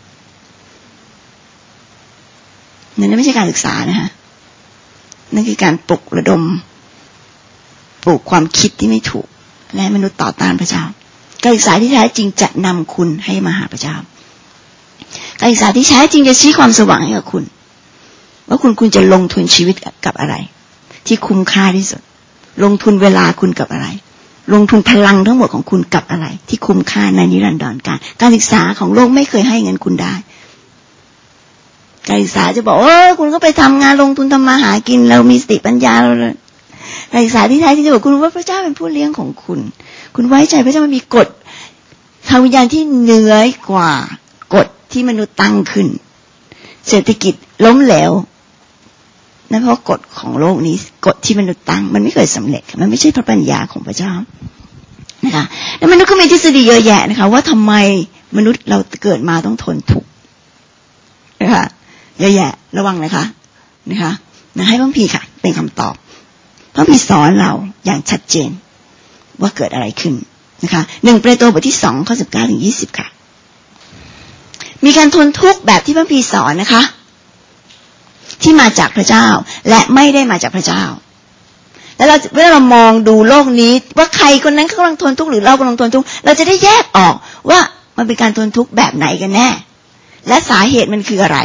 นั่นไม่ใช่การศึกษานะคะนั่นคือการปลุกระดมปลูกความคิดที่ไม่ถูกและมนุษย์ต่อต้านพระเจ้าการศึกษาที่แท้จริงจะนำคุณให้มาหาพระเจ้าการศึกษาที่แท้จริงจะชี้ความสว่างให้กับคุณว่าคุณจะลงทุนชีวิตกับอะไรที่คุ้มค่าที่สุดลงทุนเวลาคุณกับอะไรลงทุนพลังทั้งหมดของคุณกับอะไรที่คุ้มค่าในนิรันดรการศึกษาของโลกไม่เคยให้เงินคุณได้การศึกษาจะบอกคุณก็ไปทำงานลงทุนทำมาหากินเรามีสติปัญญาการศึกษาที่แท้ที่จะบอกคุณว่าพระเจ้าเป็นผู้เลี้ยงของคุณไว้ใจพระเจ้ามันมีกฎทางวิญญาณที่เหนือกว่ากฎที่มนุษย์ตั้งขึ้นเศรษฐกิจล้มเหลวนั่นเพราะกฎของโลกนี้กฎที่มนุษย์ตั้งมันไม่เคยสำเร็จมันไม่ใช่พระปัญญาของพระเจ้านะคะแล้วมนุษย์ก็มีทฤษฎีเยอะแยะนะคะว่าทำไมมนุษย์เราเกิดมาต้องทนทุกข์นะคะเยอะแยะระวังนะคะให้พระคัมภีร์ค่ะเป็นคำตอบพระคัมภีร์สอนเราอย่างชัดเจนว่าเกิดอะไรขึ้นนะคะ1เปโตรบทที่2ข้อ19ถึง20ค่ะมีการทนทุกข์แบบที่พระคัมภีร์สอนนะคะที่มาจากพระเจ้าและไม่ได้มาจากพระเจ้าแล้วเวลาเรามองดูโลกนี้ว่าใครคนนั้นกำลังทนทุกข์หรือเรากำลังทนทุกข์เราจะได้แยกออกว่ามันเป็นการทนทุกข์แบบไหนกันแน่และสาเหตุมันคืออะไร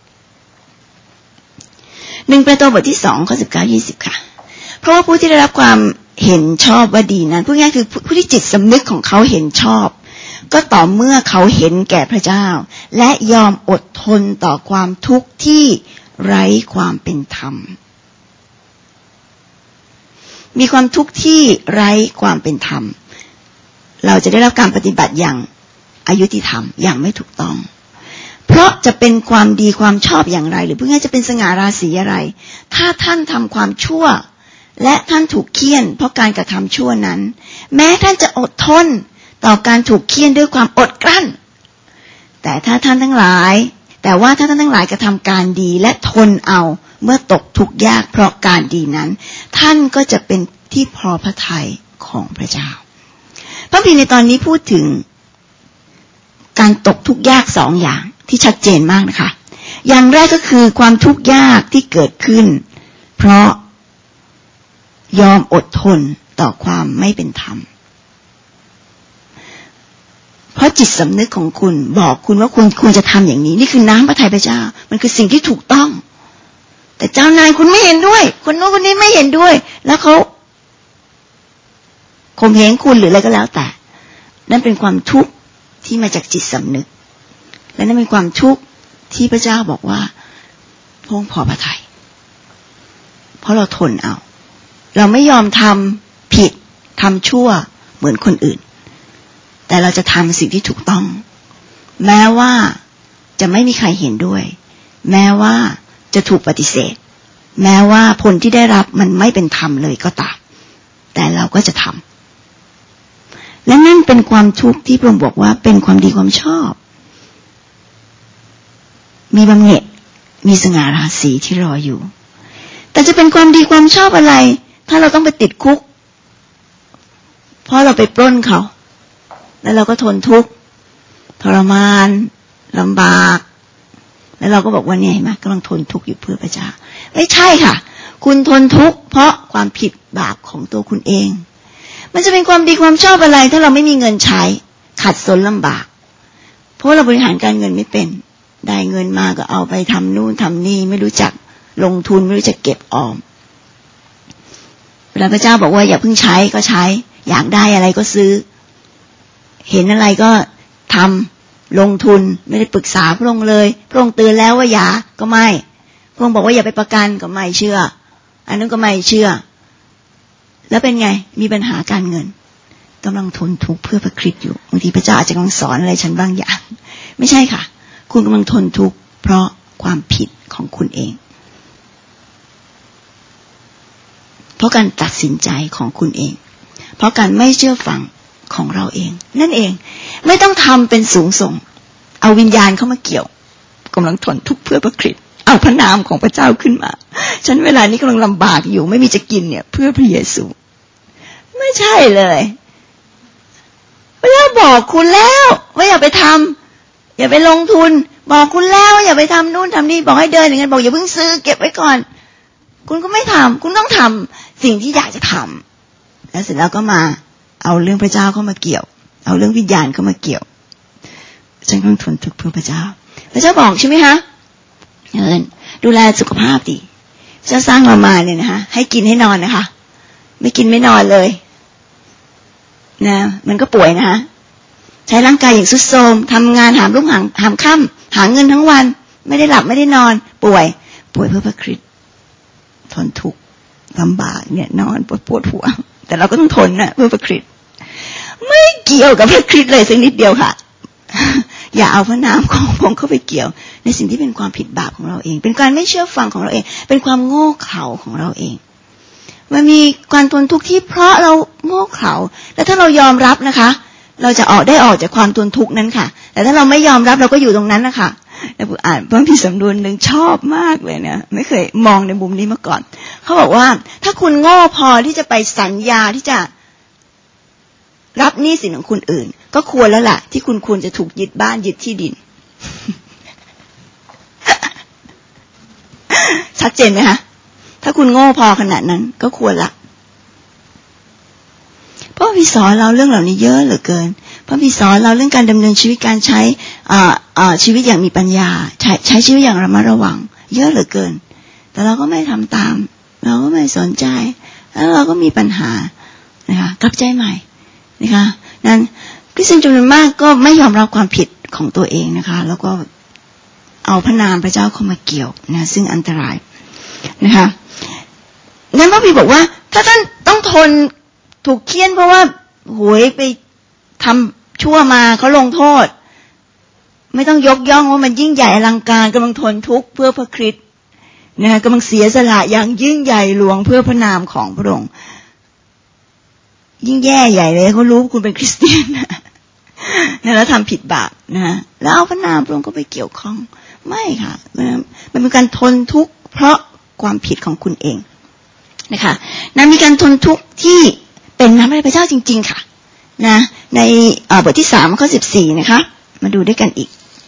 1เปโตรบทที่2ข้อ19 20ค่ะเพราะว่าผู้ที่ได้รับความเห็นชอบว่าดีนั้นพูดง่ายคือผู้ที่จิตสำนึกของเขาเห็นชอบก็ต่อเมื่อเขาเห็นแก่พระเจ้าและยอมอดทนต่อความทุกข์ที่ไร้ความเป็นธรรมมีความทุกข์ที่ไร้ความเป็นธรรมเราจะได้รับการปฏิบัติอย่างอยุติธรรมอย่างไม่ถูกต้องเพราะจะเป็นความดีความชอบอย่างไรหรือพูดง่ายจะเป็นสง่าราศีอะไรถ้าท่านทำความชั่วและท่านถูกเฆี่ยนเพราะการกระทำชั่วนั้นแม้ท่านจะอดทนต่อการถูกเฆี่ยนด้วยความอดกลั้นแต่ว่าถ้าท่านทั้งหลายกระทำการดีและทนเอาเมื่อตกทุกข์ยากเพราะการดีนั้นท่านก็จะเป็นที่พอพระทัยของพระเจ้าพระบิดาในตอนนี้พูดถึงการตกทุกข์ยากสองอย่างที่ชัดเจนมากนะคะอย่างแรกก็คือความทุกข์ยากที่เกิดขึ้นเพราะยอมอดทนต่อความไม่เป็นธรรมเพราะจิตสำนึกของคุณบอกคุณว่าคุณควรจะทำอย่างนี้นี่คือน้ำพระทัยพระเจ้ามันคือสิ่งที่ถูกต้องแต่เจ้านายคุณไม่เห็นด้วยคนโน้นคนนี้ไม่เห็นด้วยแล้วเขาข่มเหงคุณหรืออะไรก็แล้วแต่นั่นเป็นความทุกข์ที่มาจากจิตสำนึกและนั่นเป็นความทุกข์ที่พระเจ้าบอกว่าพระองค์พอพระทัยเพราะเราทนเอาเราไม่ยอมทำผิดทำชั่วเหมือนคนอื่นแต่เราจะทำสิ่งที่ถูกต้องแม้ว่าจะไม่มีใครเห็นด้วยแม้ว่าจะถูกปฏิเสธแม้ว่าผลที่ได้รับมันไม่เป็นธรรมเลยก็ตามแต่เราก็จะทำและนั่นเป็นความทุกข์ที่พระองค์บอกว่าเป็นความดีความชอบมีบำเหน็จมีสง่าราศีที่รออยู่แต่จะเป็นความดีความชอบอะไรถ้าเราต้องไปติดคุกเพราะเราไปปล้นเขาแล้วเราก็ทนทุกข์ทรมานลำบากแล้วเราก็บอกว่าเนี่ยเห็นไหมกำลังทนทุกข์อยู่เพื่อพระเจ้าไม่ใช่ค่ะคุณทนทุกข์เพราะความผิดบาปของตัวคุณเองมันจะเป็นความดีความชอบอะไรถ้าเราไม่มีเงินใช้ขัดสนลำบากเพราะเราบริหารการเงินไม่เป็นได้เงินมาก็เอาไปทำนู่นทำนี่ไม่รู้จักลงทุนไม่รู้จักเก็บออมเวลาพระเจ้าบอกว่าอย่าเพิ่งใช้ก็ใช้อยากได้อะไรก็ซื้อเห็นอะไรก็ทำลงทุนไม่ได้ปรึกษาพระองค์เลยพระองค์เตือนแล้วว่าอย่าก็ไม่พระองค์บอกว่าอย่าไปประกันก็ไม่เชื่ออันนั้นก็ไม่เชื่อแล้วเป็นไงมีปัญหาการเงินกำลังทนทุกข์เพื่อพระคริสต์อยู่บางทีพระเจ้าอาจจะกำลังสอนอะไรฉันบางอย่างไม่ใช่ค่ะคุณกำลังทนทุกข์เพราะความผิดของคุณเองเพราะการตัดสินใจของคุณเองเพราะการไม่เชื่อฟังของเราเองนั่นเองไม่ต้องทำเป็นสูงส่งเอาวิญญาณเข้ามาเกี่ยวกำลังทนทุกข์เพื่อพระคริสต์เอาพระนามของพระเจ้าขึ้นมาฉันเวลานี้กำลังลำบากอยู่ไม่มีจะกินเนี่ยเพื่อพระเยซูไม่ใช่เลยพระเจ้าบอกคุณแล้วว่าอย่าไปทำอย่าไปลงทุนบอกคุณแล้วอย่าไปทำนู่นทำนี่บอกให้เดินอย่างนั้นบอกอย่าเพิ่งซื้อเก็บไว้ก่อนคุณก็ไม่ทำคุณต้องทำสิ่งที่อยากจะทำแล้วเสร็จแล้วก็มาเอาเรื่องพระเจ้าเข้ามาเกี่ยวเอาเรื่องวิญญาณเข้ามาเกี่ยวฉันต้องทนทุกข์เพื่อพระเจ้าพระเจ้าบอกใช่ไหมคะดูแลสุขภาพดีจะสร้างเรามาเนี่ยนะคะให้กินให้นอนนะคะไม่กินไม่นอนเลยนะมันก็ป่วยนะคะใช้ร่างกายอย่างทรุดโทรมทำงานหามรุ่งหามค่ำหาเงินทั้งวันไม่ได้หลับไม่ได้นอนป่วยเพื่อพระคริสต์ทนทุกข์ลำบากเนี่ยนอนปวดหัวแต่เราก็ต้องทนนะเพื่อพระคริสต์ไม่เกี่ยวกับพระคริสต์เลยสักนิดเดียวค่ะอย่าเอาพระนามของพระองค์เข้าไปเกี่ยวในสิ่งที่เป็นความผิดบาปของเราเองเป็นการไม่เชื่อฟังของเราเองเป็นความโง่เขลาของเราเองมันมีการทนทุกข์ที่เพราะเราโง่เขลาและถ้าเรายอมรับนะคะเราจะออกจากความทนทุกข์นั้นค่ะแต่ถ้าเราไม่ยอมรับเราก็อยู่ตรงนั้นนะคะแล้วผมอ่านพระคัมภีร์สำนวนนึงชอบมากเลยเนี่ยไม่เคยมองในมุมนี้มาก่อนเขาบอกว่าถ้าคุณโง่พอที่จะไปสัญญาที่จะรับหนี้สินของคนอื่นก็ควรแล้วล่ะที่คุณควรจะถูกยึดบ้านยึดที่ดิน ชัดเจนไหมคะถ้าคุณโง่พอขนาดนั้นก็ควรละเพราะพี่สอนเราเรื่องเหล่านี้เยอะเหลือเกินเพราะพี่สอนเราเรื่องการดำเนินชีวิตการใช้ชีวิตอย่างมีปัญญาใช้ชีวิตอย่างระมัดระวังเยอะเหลือเกินแต่เราก็ไม่ทำตามเราก็ไม่สนใจแล้วเราก็มีปัญหานะคะกลับใจใหม่นะคะนั้นคริสเตียนจำนวนมากก็ไม่ยอมรับความผิดของตัวเองนะคะแล้วก็เอาพระนามพระเจ้าเข้ามาเกี่ยวนะซึ่งอันตรายนะคะงั้นพระบิดาบอกว่าถ้าท่านต้องททนถูกเคี่ยนเพราะว่าหวยไปทำชั่วมาเขาลงโทษไม่ต้องยกย่องว่ามันยิ่งใหญ่อลังการกำลังทนทุกข์เพื่อพระคริสต์นะกำลังเสียสละอย่างยิ่งใหญ่หลวงเพื่อพระนามของพระองค์ยิ่งแย่ใหญ่เลยเขารู้คุณเป็นคริสเตียนนะแล้วทำผิดบาปนะแล้วเอาพระนามพระองค์ก็ไปเกี่ยวข้องไม่ค่ะมันเป็นการทนทุกข์เพราะความผิดของคุณเองนะคะนั้นมีการทนทุกข์ที่เป็นน้ำพระทัยพระเจ้าจริงๆค่ะนะในบทที่3ข้อ14นะคะมาดูด้วยกันอีก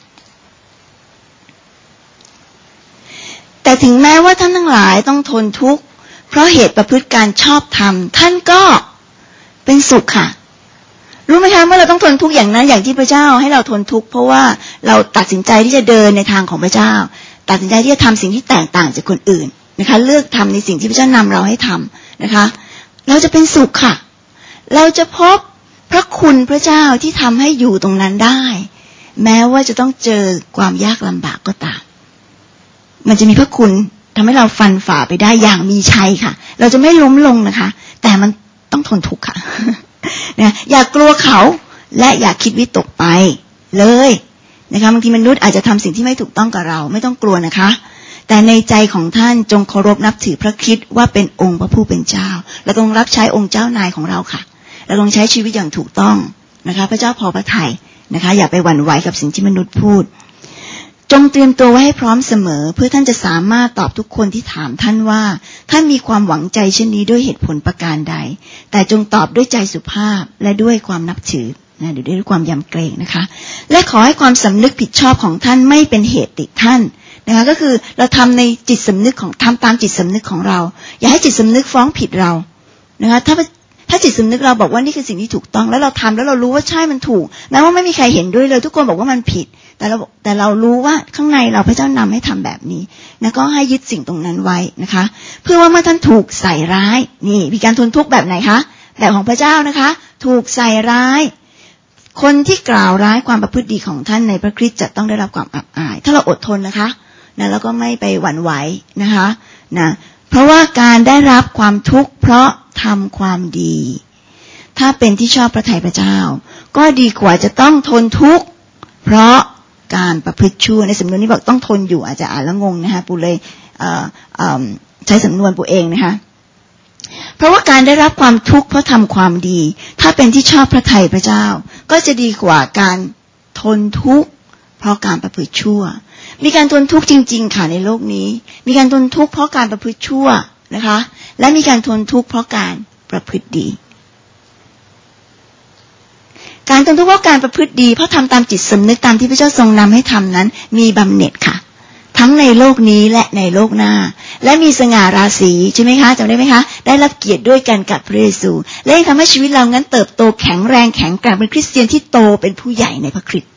แต่ถึงแม้ว่าท่านทั้งหลายต้องทนทุกข์เพราะเหตุประพฤติการชอบธรรมท่านก็เป็นสุขค่ะรู้ไหมคะว่าเราต้องทนทุกข์อย่างนั้นอย่างที่พระเจ้าให้เราทนทุกข์เพราะว่าเราตัดสินใจที่จะเดินในทางของพระเจ้าตัดสินใจที่จะทำสิ่งที่แตกต่างจากคนอื่นนะคะเลือกทำในสิ่งที่พระเจ้านำเราให้ทำนะคะเราจะเป็นสุขค่ะเราจะพบพระคุณพระเจ้าที่ทำให้อยู่ตรงนั้นได้แม้ว่าจะต้องเจอความยากลำบากก็ตามมันจะมีพระคุณทำให้เราฟันฝ่าไปได้อย่างมีชัยค่ะเราจะไม่ล้มลงนะคะแต่มันต้องทนทุกข์ค่ะนะอย่ากลัวเขาและอย่าคิดวิตกไปเลยนะคะบางทีมนุษย์อาจจะทำสิ่งที่ไม่ถูกต้องกับเราไม่ต้องกลัวนะคะแต่ในใจของท่านจงเคารพนับถือพระคริสต์ว่าเป็นองค์พระผู้เป็นเจ้าและต้องรับใช้องค์เจ้านายของเราค่ะและต้องใช้ชีวิตอย่างถูกต้องนะคะพระเจ้าพอพระทัยนะคะอย่าไปหวั่นไหวกับสิ่งที่มนุษย์พูดจงเตรียมตัวไว้ให้พร้อมเสมอเพื่อท่านจะสามารถตอบทุกคนที่ถามท่านว่าท่านมีความหวังใจเช่นนี้ด้วยเหตุผลประการใดแต่จงตอบด้วยใจสุภาพและด้วยความนับถือหรือด้วยความยำเกรงนะคะและขอให้ความสำนึกผิดชอบของท่านไม่เป็นเหตุติดท่านนะคะก็คือเราทำในจิตสำนึกของทำตามจิตสำนึกของเราอย่าให้จิตสำนึกฟ้องผิดเรานะคะถ้าจิตสำนึกเราบอกว่านี่คือสิ่งที่ถูกต้องแล้วเราทำแล้วเรารู้ว่าใช่มันถูกแม้ว่าไม่มีใครเห็นด้วยเลยทุกคนบอกว่ามันผิดแต่เรารู้ว่าข้างในเราพระเจ้านำให้ทำแบบนี้นะก็ให้ยึดสิ่งตรงนั้นไว้นะคะเพื่อว่าเมื่อท่านถูกใส่ร้ายนี่มีการทนทุกข์แบบไหนคะแบบของพระเจ้านะคะถูกใส่ร้ายคนที่กล่าวร้ายความประพฤติดีของท่านในพระคริสต์จะต้องได้รับความอับอายถ้าเราอดทนนะคะนะแล้วก็ไม่ไปหวั่นไหวนะคะนะเพราะว่าการได้รับความทุกข์เพราะทำความดีถ้าเป็นที่ชอบพระทัยพระเจ้าก็ดีกว่าจะต้องทนทุกข์เพราะการประพฤติชั่วในสำนวนนี้บอกต้องทนอยู่อาจจะอ่านแล้วงงนะคะปูเลยใช้สำนวนปูเองนะคะเพราะว่าการได้รับความทุกข์เพราะทำความดีถ้าเป็นที่ชอบพระทัยพระเจ้าก็จะดีกว่าการทนทุกข์เพราะการประพฤติชั่วมีการทนทุกข์จริงๆค่ะในโลกนี้มีการทนทุกข์เพราะการประพฤติชั่วนะคะและมีการทนทุกข์เพราะการประพฤติดีการทนทุกข์เพราะการประพฤติดีเพราะทำตามจิตสำนึกตามที่พระเจ้าทรงนำให้ทำนั้นมีบำเหน็จค่ะทั้งในโลกนี้และในโลกหน้าและมีสง่าราศีใช่ไหมคะจำได้ไหมคะได้รับเกียรติด้วยกันกับพระเยซูและทำให้ชีวิตเรางั้นเติบโตแข็งแรงแข็งแกร่งเป็นคริสเตียนที่โตเป็นผู้ใหญ่ในพระคริสต์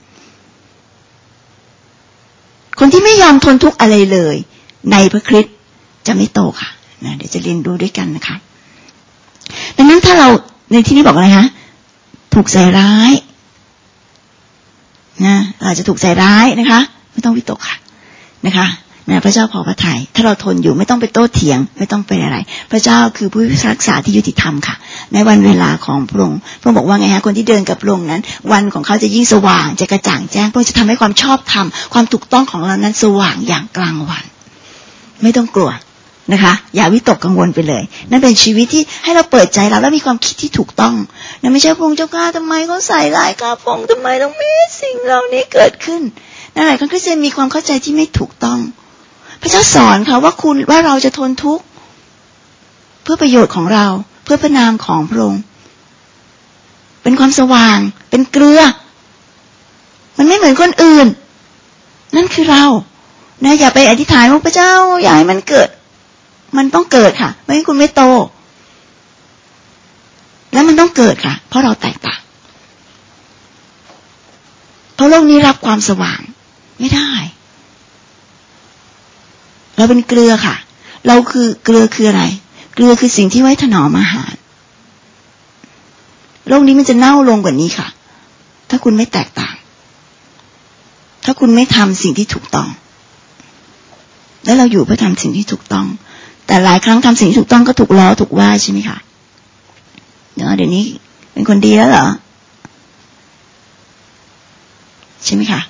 คนที่ไม่ยอมทนทุกข์อะไรเลยในพระคริสต์จะไม่โตค่ะนะเดี๋ยวจะเรียนรู้ด้วยกันนะคะดังนั้นถ้าเราในที่นี้บอกอะไรคะถูกใส่ร้ายนะอาจจะถูกใส่ร้ายนะคะไม่ต้องวิตกค่ะนะคะนะพระเจ้าพอพระทัยถ้าเราทนอยู่ไม่ต้องไปโต้เถียงไม่ต้องไปอะไรพระเจ้าคือผู้รักษาที่ยุติธรรมค่ะในวันเวลาของพระองค์พระองค์บอกว่าไงฮะคนที่เดินกับพระองค์นั้นวันของเขาจะยิ่งสว่างจะกระจ่างแจ้งพระองค์จะทำให้ความชอบธรรมความถูกต้องของเรานั้นสว่างอย่างกลางวันไม่ต้องกลัวนะคะอย่าวิตกกังวลไปเลยนั่นเป็นชีวิตที่ให้เราเปิดใจเราแล้วมีความคิดที่ถูกต้องนะไม่ใช่พระองค์เจ้าข้าทำไมเขาใส่ร้ายข้าพระองค์ทำไมต้องมีสิ่งเหล่านี้เกิดขึ้นนั่นแหละคนคริสเตียนมีความเข้าใจที่ไม่ถูกต้องพระเจ้าสอนค่ะว่าเราจะทนทุกข์เพื่อประโยชน์ของเราเพื่อพระนามของพระองค์เป็นความสว่างเป็นเกลือมันไม่เหมือนคนอื่นนั่นคือเรานะอย่าไปอธิษฐานว่าพระเจ้าอยากให้มันเกิดมันต้องเกิดค่ะไม่งั้นคุณไม่โตแล้วมันต้องเกิดค่ะเพราะเราแตกต่างเพราะโลกนี้รับความสว่างไม่ได้เราเป็นเกลือค่ะเราคือเกลือคืออะไรเกลือคือสิ่งที่ไว้ถนอมอาหารโลกนี้มันจะเน่าลงกว่านี้ค่ะถ้าคุณไม่แตกต่างถ้าคุณไม่ทำสิ่งที่ถูกต้องแล้วเราอยู่เพื่อทำสิ่งที่ถูกต้องแต่หลายครั้งทำสิ่งที่ถูกต้องก็ถูกล้อถูกว่าใช่ไหมคะเดี๋ยวนี้เป็นคนดีแล้วเหรอใช่ไหมคะ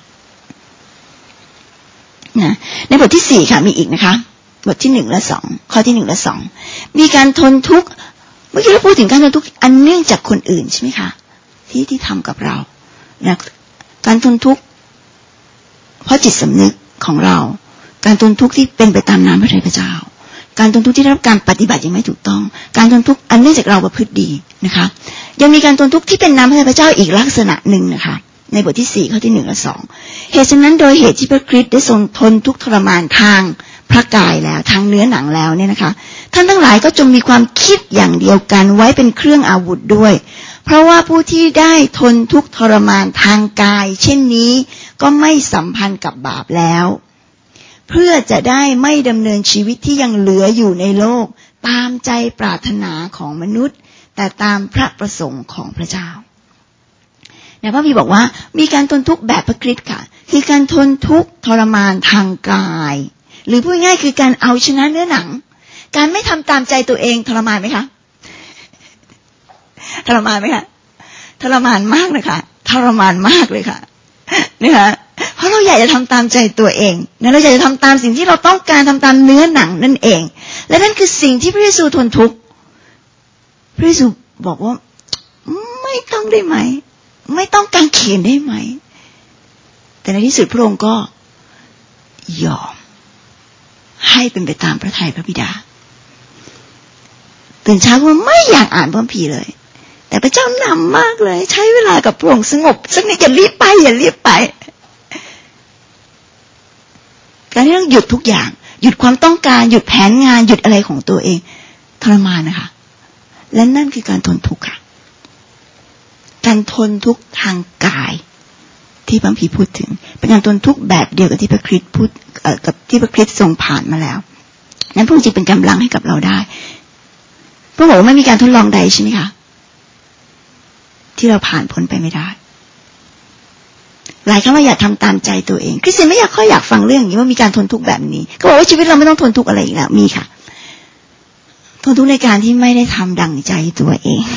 นะในบทที่4ค่ะมีอีกนะคะบทที่1และ2ข้อที่1และ2มีการทนทุกข์เมื่อกี้เราพูดถึงการทนทุกข์อันเนื่องจากคนอื่นใช่ไหมคะที่ทำกับเรานะการทนทุกข์เพราะจิตสำนึกของเราการทนทุกข์ที่เป็นไปตามน้ำพระทัยพระเจ้าการทนทุกข์ที่ได้รับการปฏิบัติอย่างไม่ถูกต้องการทนทุกข์อันเนื่องจากเราประพฤติดีนะคะยังมีการทนทุกข์ที่เป็นน้ำพระทัยพระเจ้าอีกลักษณะหนึ่งนะคะในบทที่4ข้อที่1และ2เหตุฉะนั้นโดยเหตุที่พระคริสต์ได้ทรงทนทุกข์ทรมานทางพระกายแล้วทางเนื้อหนังแล้วเนี่ยนะคะท่านทั้งหลายก็จงมีความคิดอย่างเดียวกันไว้เป็นเครื่องอาวุธด้วยเพราะว่าผู้ที่ได้ทนทุกข์ทรมานทางกายเช่นนี้ก็ไม่สัมพันธ์กับบาปแล้วเพื่อจะได้ไม่ดำเนินชีวิตที่ยังเหลืออยู่ในโลกตามใจปรารถนาของมนุษย์แต่ตามพระประสงค์ของพระเจ้าพระบิดาบอกว่ามีการทนทุกข์แบบพระคริสต์ค่ะคือการทนทุกข์ทรมานทางกายหรือพูดง่ายคือการเอาชนะเนื้อหนังการไม่ทำตามใจตัวเองทรมานไหมคะทรมานไหมคะทรมานมากเลยค่ะทรมานมากเลยค่ะนะคะเพราะเราอยากจะทำตามใจตัวเองนะเราอยากจะทำตามสิ่งที่เราต้องการทำตามเนื้อหนังนั่นเองและนั่นคือสิ่งที่พระเยซูทนทุกข์พระเยซูบอกว่าไม่ต้องได้ไหมไม่ต้องกางเขนได้ไหมแต่ในที่สุดพระองค์ก็ยอมให้เป็นไปตามพระทัยพระบิดาตื่นเช้าก็ไม่อยากอ่านพระคัมภีร์เลยแต่พระเจ้านำมากเลยใช้เวลากับพระองค์สงบสักนิดอย่ารีบไปการที่ต้องหยุดทุกอย่างหยุดความต้องการหยุดแผนงานหยุดอะไรของตัวเองทรมานนะคะและนั่นคือการทนทุกข์ค่ะการทนทุกข์ทางกายที่พระคัมภีร์พูดถึงเป็นการทนทุกข์แบบเดียวกับที่พระคริสต์พูดกับที่พระคริสต์ทรงผ่านมาแล้วนั้นพระองค์จึงเป็นกำลังให้กับเราได้พระบอกว่าไม่มีการทดลองใดใช่ไหมคะที่เราผ่านพ้นไปไม่ได้หลายครั้งเราอยากทำตามใจตัวเองคริสเตียนไม่ค่อยอยากฟังเรื่องอย่างนี้ว่ามีการทนทุกข์แบบนี้ก็บอกว่าชีวิตเราไม่ต้องทนทุกข์อะไรอีกแล้วมีค่ะทนทุกข์ในการที่ไม่ได้ทำดั่งใจตัวเอง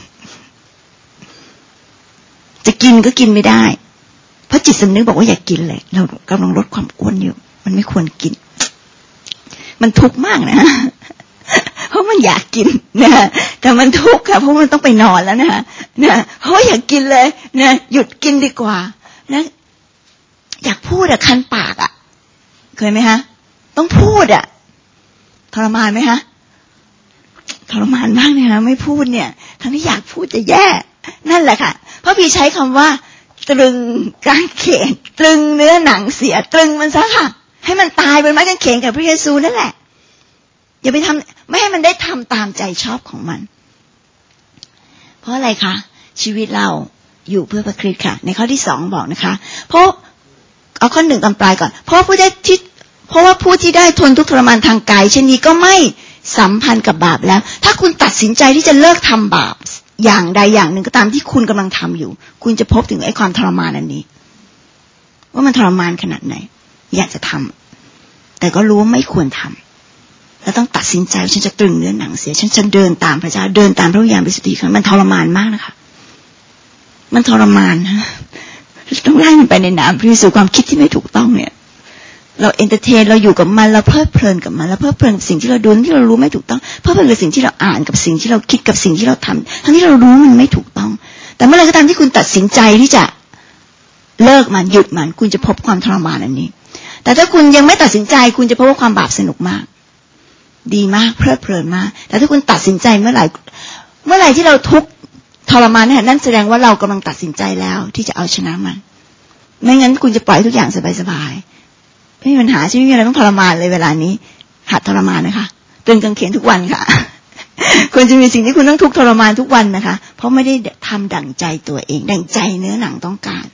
จะกินก็กินไม่ได้เพราะจิตสำนึกบอกว่าอย่ากินเลยเรากำลังลดความอ้วนอยู่มันไม่ควรกินมันทุกข์มากนะเพราะมันอยากกินนะแต่มันทุกข์ค่ะเพราะมันต้องไปนอนแล้วนะเพราะอยากกินเลยนะหยุดกินดีกว่านะอยากพูดคันปากเคยไหมฮะต้องพูดทรมานไหมฮะทรมานมากเลยนะไม่พูดเนี่ยทั้งที่อยากพูดจะแย่นั่นแหละค่ะเพราะพี่ใช้คำว่าตรึงกางเขนตรึงเนื้อหนังเสียตรึงมันซะค่ะให้มันตายบนไม้กางเขนกับพระเยซูนั่นแหละอย่าไปทำไม่ให้มันได้ทำตามใจชอบของมันเพราะอะไรคะชีวิตเราอยู่เพื่อพระคริสต์ค่ะในข้อที่2บอกนะคะเพราะเอาข้อ1ตอนปลายก่อนเพราะว่าผู้ที่ได้ทนทุกข์ทรมานทางกายเช่นนี้ก็ไม่สัมพันธ์กับบาปแล้วถ้าคุณตัดสินใจที่จะเลิกทำบาปอย่างใดอย่างหนึ่งก็ตามที่คุณกำลังทำอยู่คุณจะพบถึงไอ้ความทรมานอันนี้ว่ามันทรมานขนาดไหนอยากจะทำแต่ก็รู้ว่าไม่ควรทำแล้วต้องตัดสินใจฉันจะตรึงเนื้อหนังเสียฉันจะเดินตามพระเจ้าเดินตามพระวิญญาณบริสุทธิ์มันทรมานมากนะคะมันทรมานนะต้องไล่มันไปในน้ำพระเยซูความคิดที่ไม่ถูกต้องเนี่ยเราเอนเตอร์เทนเราอยู่กับมันเราเพลิดเพลินกับมันเราเพลิดเพลินกับสิ่งที่เราดูที่เรารู้ไม่ถูกต้องเพลิดเพลินกับสิ่งที่เราอ่านกับสิ่งที่เราคิดกับสิ่งที่เราทำทั้งที่เรารู้มันไม่ถูกต้องแต่เมื่อไรก็ตามที่คุณตัดสินใจที่จะเลิกมันหยุดมันคุณจะพบความทรมานอันนี้แต่ถ้าคุณยังไม่ตัดสินใจคุณจะพบว่าความบาปสนุกมากดีมากเพลิดเพลินมากแต่ถ้าคุณตัดสินใจเมื่อไหร่ที่เราทุกข์ทรมานเนี่ยนั่นแสดงว่าเรากำลังตัดสินใจแล้วที่จะเอาชนะมันไม่งั้นคุณจะปล่อยทุกอย่างสบายๆไม่มีปัญหาใช่ไหมไม่มีอะไรต้องทรมานเลยเวลานี้หัดทรมานนะคะตรึงกางเขนทุกวันค่ะ ควรจะมีสิ่งที่คุณต้องทุกข์ทรมานทุกวันนะคะเพราะไม่ได้ทำดั่งใจตัวเองดั่งใจเนื้อหนังต้องการ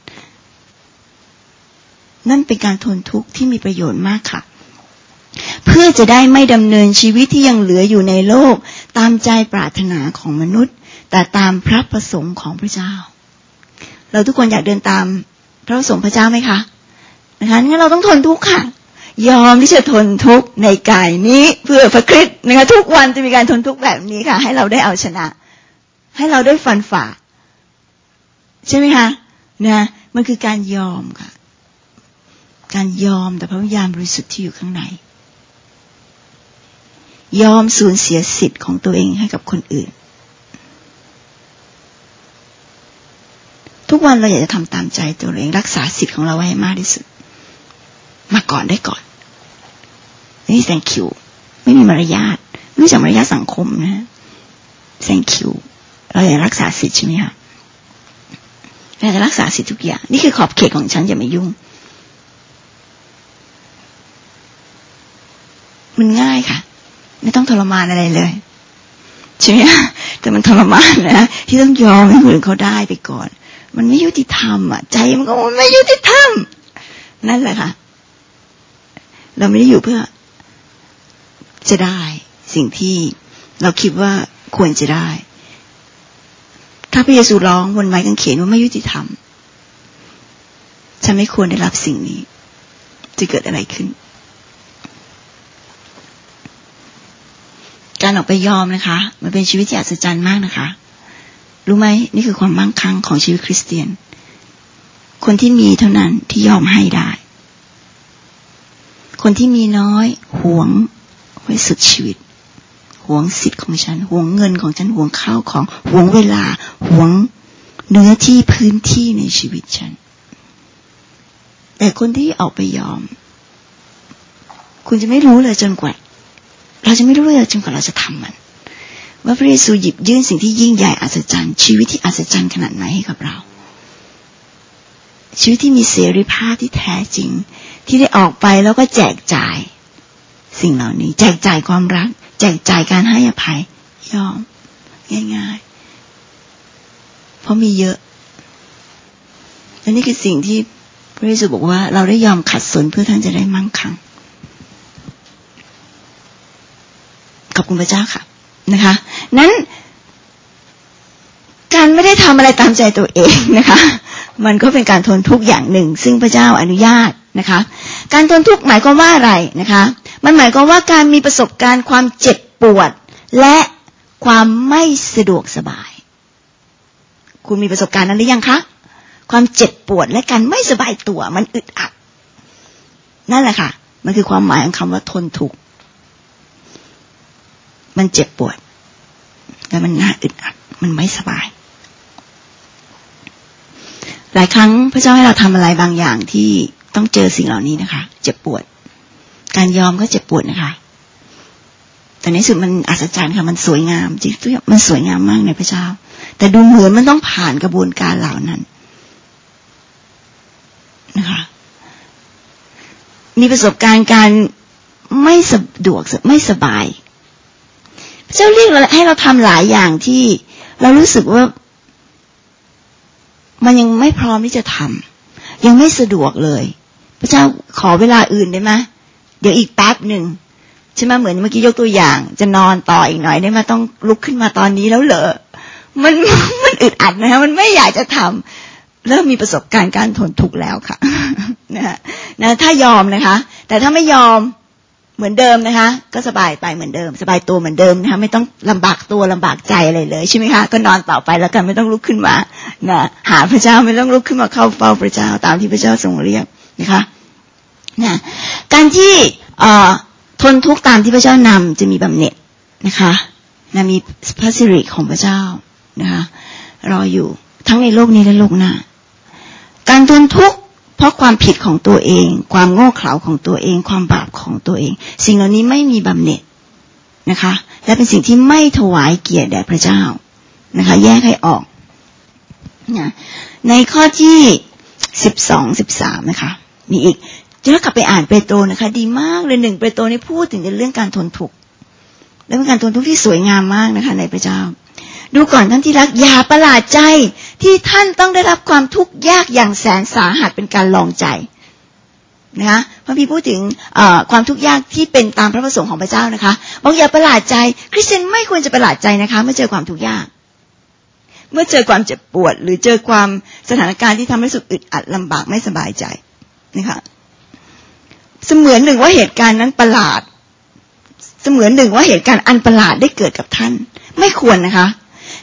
นั่นเป็นการทนทุกข์ที่มีประโยชน์มากค่ะเพื่อจะได้ไม่ดำเนินชีวิตที่ยังเหลืออยู่ในโลกตามใจปรารถนาของมนุษย์แต่ตามพระประสงค์ของพระเจ้าเราทุกคนอยากเดินตามพระประสงค์พระเจ้าไหมคะนะคะงั้นเราต้องทนทุกข์ค่ะยอมที่จะทนทุกข์ในกายนี้เพื่อพระคริสต์นะคะทุกวันจะมีการทนทุกข์แบบนี้ค่ะให้เราได้เอาชนะให้เราได้ฟันฝ่าใช่ไหมคะนะมันคือการยอมค่ะการยอมแต่พระวิญญาณบริสุทธิ์ที่อยู่ข้างในยอมสูญเสียสิทธิ์ของตัวเองให้กับคนอื่นทุกวันเราอยากจะทำตามใจตัวเองรักษาสิทธิ์ของเราไว้ให้มากที่สุดมาก่อนได้ก่อนนี่thank youไม่มีมารยาทรู้จักมารยาทสังคมนะ thank you เราอยากรักษาสิทธิ์ใช่ไหมคะเราอยากรักษาสิทธิ์ทุกอย่างนี่คือขอบเขตของฉันอย่ามายุ่งมันง่ายค่ะไม่ต้องทรมานอะไรเลยใช่ไหมแต่มันทรมานนะที่ต้องยอมให้คนอื่นเขาได้ไปก่อนมันไม่ยุติธรรมอ่ะใจมันก็ไม่ยุติธรรมนั่นแหละค่ะเราไม่ได้อยู่เพื่อจะได้สิ่งที่เราคิดว่าควรจะได้ถ้าพระเยซูร้องบนไม้กางเขนว่าไม่ยุติธรรมฉันไม่ควรได้รับสิ่งนี้จะเกิดอะไรขึ้นการออกไปยอมนะคะมันเป็นชีวิตที่อัศจรรย์มากนะคะรู้ไหมนี่คือความมั่งคั่งของชีวิตคริสเตียนคนที่มีเท่านั้นที่ยอมให้ได้คนที่มีน้อยหวงไว้สุดชีวิตหวงสิทธิ์ของฉันหวงเงินของฉันหวงข้าวของหวงเวลาหวงเนื้อที่พื้นที่ในชีวิตฉันแต่คนที่ออกไปยอมคุณจะไม่รู้เลยจนกว่าเราจะไม่รู้เลยจนกว่าเราจะทำมันว่าพระเยซูหยิบยื่นสิ่งที่ยิ่งใหญ่อัศจรรย์ชีวิตที่อัศจรรย์ขนาดไหนให้กับเราชีวิตที่มีเสรีภาพที่แท้จริงที่ได้ออกไปแล้วก็แจกจ่ายสิ่งเหล่านี้แจกจ่ายความรักแจกจ่ายการให้อภัยยอมง่ายๆเพราะมีเยอะและนี่คือสิ่งที่พระเยซูบอกว่าเราได้ยอมขัดสนเพื่อท่านจะได้มั่งคั่งขอบคุณพระเจ้าค่ะนะคะนั้นการไม่ได้ทำอะไรตามใจตัวเองนะคะมันก็เป็นการทนทุกข์อย่างหนึ่งซึ่งพระเจ้าอนุญาตนะคะการทนทุกข์หมายความว่าอะไรนะคะมันหมายความว่าการมีประสบการณ์ความเจ็บปวดและความไม่สะดวกสบายคุณมีประสบการณ์นั้นหรือยังคะความเจ็บปวดและการไม่สบายตัวมันอึดอัดนั่นแหละค่ะมันคือความหมายของคำว่าทนทุกข์มันเจ็บปวดและมันน่าอึดอัดมันไม่สบายหลายครั้งพระเจ้าให้เราทำอะไรบางอย่างที่ต้องเจอสิ่งเหล่านี้นะคะเจ็บปวดการยอมก็เจ็บปวดนะคะแต่ในสุดมันอัศจรรย์ค่ะมันสวยงามจริงๆมันสวยงามมากในพระเจ้าแต่ดูเหมือนมันต้องผ่านกระบวนการเหล่านั้นนะคะมีประสบการณ์การไม่สะดวกไม่สบายพระเจ้าเรียกเราให้เราทำหลายอย่างที่เรารู้สึกว่ามันยังไม่พร้อมที่จะทำยังไม่สะดวกเลยพระเจ้าขอเวลาอื่นได้ไหมเดี๋ยวอีกแป๊บหนึ่งใช่ไหมเหมือนเมื่อกี้ยกตัวอย่างจะนอนต่ออีกหน่อยได้ไหมต้องลุกขึ้นมาตอนนี้แล้วเหรอมันอึดอัดนะคะมันไม่อยากจะทำเริ่มมีประสบการณ์การทนทุกข์แล้วค่ะนะถ้ายอมนะคะแต่ถ้าไม่ยอมเหมือนเดิมนะคะก็สบายไปเหมือนเดิมสบายตัวเหมือนเดิมนะคะไม่ต้องลำบากตัวลำบากใจอะไรเลยใช่ไหมคะก็นอนต่อไปแล้วกันไม่ต้องลุกขึ้นมานะหาพระเจ้าไม่ต้องลุกขึ้นมาเข้าเฝ้าพระเจ้าตามที่พระเจ้าทรงเรียกนะคะนะการที่ทนทุกข์ตามที่พระเจ้านำจะมีบำเหน็จนะคะนะมีพระสิริของพระเจ้านะคะรออยู่ทั้งในโลกนี้และโลกหน้าการทนทุกข์เพราะความผิดของตัวเองความโง่เขลาของตัวเองความบาปของตัวเองสิ่งเหล่านี้ไม่มีบำเหน็จนะคะและเป็นสิ่งที่ไม่ถวายเกียรติแด่พระเจ้านะคะแยกให้ออกนะในข้อที่12-13นะคะมีอีกถ้ากลับไปอ่านเปโตรนะคะดีมากเลย1เปโตรนี่พูดถึงเรื่องการทนทุกข์และเป็นการทนทุกข์ที่สวยงามมากนะคะในพระเจ้าดูก่อนท่านที่รักอย่าประหลาดใจที่ท่านต้องได้รับความทุกข์ยากอย่างแสนสาหัสเป็นการลองใจนะคะพระพี่พูดถึงความทุกข์ยากที่เป็นตามพระประสงค์ของพระเจ้านะคะบอกอย่าประหลาดใจคริสเตียนไม่ควรจะประหลาดใจนะคะเมื่อเจอความทุกข์ยากเมื่อเจอความเจ็บปวดหรือเจอความสถานการณ์ที่ทำให้รู้สึกอึดอัดลำบากไม่สบายใจนะคะเสมือนหนึ่งว่าเหตุการณ์นั้นประหลาดเสมือนหนึ่งว่าเหตุการณ์อันประหลาดได้เกิดกับท่านไม่ควรนะคะ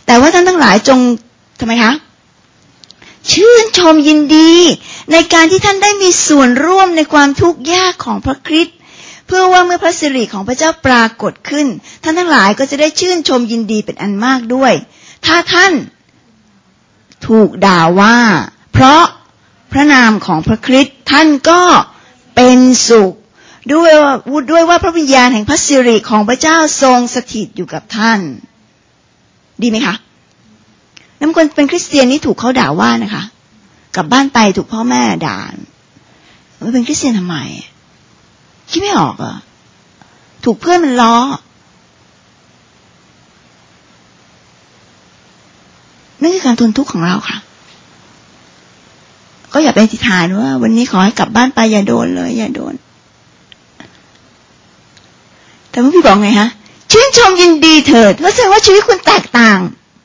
แต่ว่าท่านทั้งหลายจงทำไมคะชื่นชมยินดีในการที่ท่านได้มีส่วนร่วมในความทุกข์ยากของพระคริสต์เพื่อว่าเมื่อพระสิริของพระเจ้าปรากฏขึ้นท่านทั้งหลายก็จะได้ชื่นชมยินดีเป็นอันมากด้วยถ้าท่านถูกด่าว่าเพราะพระนามของพระคริสต์ท่านก็เป็นสุขด้วยว่าพระวิญญาณแห่งพระสิริของพระเจ้าทรงสถิตอยู่กับท่านดีไหมคะน้ำคนเป็นคริสเตียนนี่ถูกเขาด่าว่านะคะกลับบ้านไปถูกพ่อแม่ด่าว่าเป็นคริสเตียนทำไมคิดไม่ออกอ่ะถูกเพื่อนมันล้อนั่นคือการทนทุกข์ของเราค่ะก็อย่าไปอธิษฐานว่าวันนี้ขอให้กลับบ้านไปอย่าโดนเลยอย่าโดนแต่พระพี่บอกไงฮะชื่นชมยินดีเถิดเพราะแสดงว่าชีวิตคุณแตกต่าง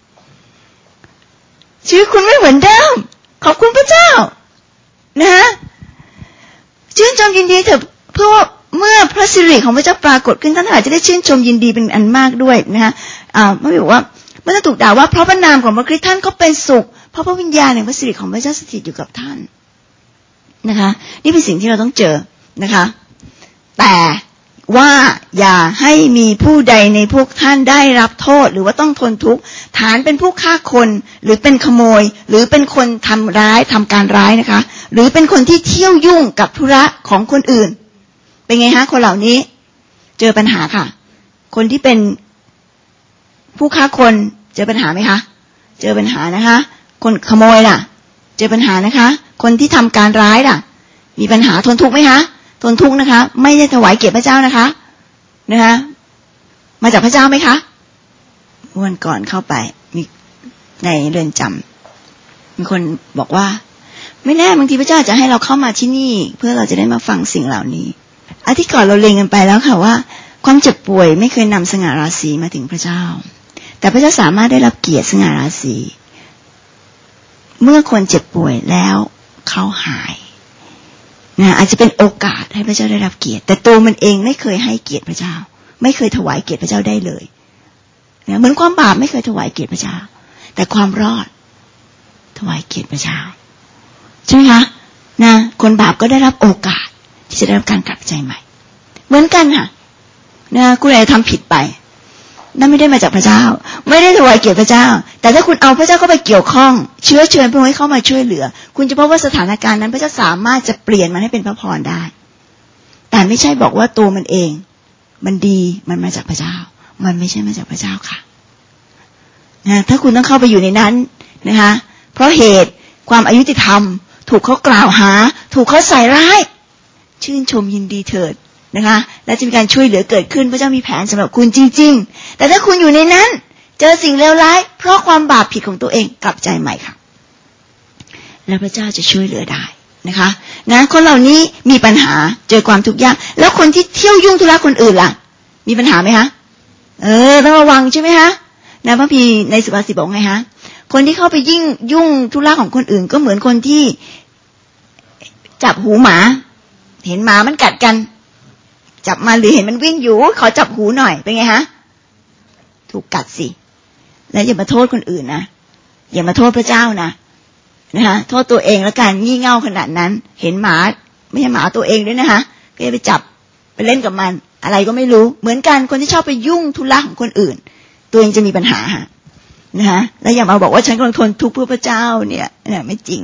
ชีวิตคุณไม่เหมือนเดิมขอบคุณพระเจ้านะฮะชื่นชมยินดีเถิดเพื่อเมื่อพระสิริของพระเจ้าปรากฏขึ้นท่านอาจจะได้ชื่นชมยินดีเป็นอันมากด้วยนะฮะพระพี่บอกว่าเมื่อท่านถูกด่าว่าเพราะพระนามของพระคริสต์ท่านก็เป็นสุขเพราะพระวิญญาณแห่งพระสิริของพระเจ้าสถิตอยู่กับท่านนะคะนี่เป็นสิ่งที่เราต้องเจอนะคะแต่ว่าอย่าให้มีผู้ใดในพวกท่านได้รับโทษหรือว่าต้องทนทุกข์ฐานเป็นผู้ฆ่าคนหรือเป็นขโมยหรือเป็นคนทำการร้ายนะคะหรือเป็นคนที่เที่ยวยุ่งกับธุระของคนอื่นเป็นไงฮะคนเหล่านี้เจอปัญหาค่ะคนที่เป็นผู้ฆ่าคนเจอปัญหาไหมคะเจอปัญหานะคะคนขโมยล่ะเจอปัญหานะคะคนที่ทำการร้ายล่ะมีปัญหาทนทุกข์ไหมคะทนทุกข์นะคะไม่ได้ถวายเกียรติพระเจ้านะคะมาจากพระเจ้าไหมคะวันก่อนเข้าไปมีในเรือนจำมีคนบอกว่าไม่แน่บางทีพระเจ้าจะให้เราเข้ามาที่นี่เพื่อเราจะได้มาฟังสิ่งเหล่านี้อาทิตย์ก่อนเราเรียนกันไปแล้วค่ะว่าความเจ็บป่วยไม่เคยนำสง่าราศีมาถึงพระเจ้าแต่พระเจ้าสามารถได้รับเกียรติสง่าราศีเมื่อคนเจ็บป่วยแล้วเขาหายอาจจะเป็นโอกาสให้พระเจ้าได้รับเกียรติแต่ตัวมันเองไม่เคยให้เกียรติพระเจ้าไม่เคยถวายเกียรติพระเจ้าได้เลยเหมือนความบาปไม่เคยถวายเกียรติพระเจ้าแต่ความรอดถวายเกียรติพระเจ้าใช่ไหมคะคนบาปก็ได้รับโอกาสที่จะได้รับการกลับใจใหม่เหมือนกันค่ะคุณอาจจะทำผิดไปนั่นไม่ได้มาจากพระเจ้าไม่ได้ถวายเกียรติพระเจ้าแต่ถ้าคุณเอาพระเจ้าเข้าไปเกี่ยวข้องเชื้อเชิญพระองค์ให้เข้ามาช่วยเหลือคุณจะพบว่าสถานการณ์นั้นพระเจ้าสามารถจะเปลี่ยนมันให้เป็นพระพรได้แต่ไม่ใช่บอกว่าตัวมันเองมันดีมันมาจากพระเจ้ามันไม่ใช่มาจากพระเจ้าค่ะถ้าคุณต้องเข้าไปอยู่ในนั้นนะคะเพราะเหตุความอายุติธรรมถูกเขากล่าวหาถูกเขาใส่ร้ายชื่นชมยินดีเถิดนะคะและจะมีการช่วยเหลือเกิดขึ้นพระเจ้ามีแผนสำหรับคุณจริงๆแต่ถ้าคุณอยู่ในนั้นเจอสิ่งเลวร้ายเพราะความบาปผิดของตัวเองกลับใจใหม่ค่ะและพระเจ้าจะช่วยเหลือได้นะคะคนเหล่านี้มีปัญหาเจอความทุกข์ยากแล้วคนที่เที่ยวยุ่งธุระคนอื่นล่ะมีปัญหาไหมคะต้องระวังใช่ไหมคะพระพีในสุภาษิตบอกไงคะคนที่เข้าไปยุ่งธุระของคนอื่นก็เหมือนคนที่จับหูหมาเห็นหมามันกัดกันจับมาหรือเห็นมันวิ่งอยู่ขอจับหูหน่อยเป็นไงฮะถูกกัดสิแล้วอย่ามาโทษคนอื่นนะอย่ามาโทษพระเจ้านะคะโทษตัวเองแล้วกันงี่เง่าขนาดนั้นเห็นหมาไม่ใช่หมาตัวเองด้วยนะคะก็ไปจับไปเล่นกับมันอะไรก็ไม่รู้เหมือนกันคนที่ชอบไปยุ่งธุระของคนอื่นตัวเองจะมีปัญหานะคะแล้วอย่ามาบอกว่าฉันกำลังทนทุกข์เพื่อพระเจ้าเนี่ยไม่จริง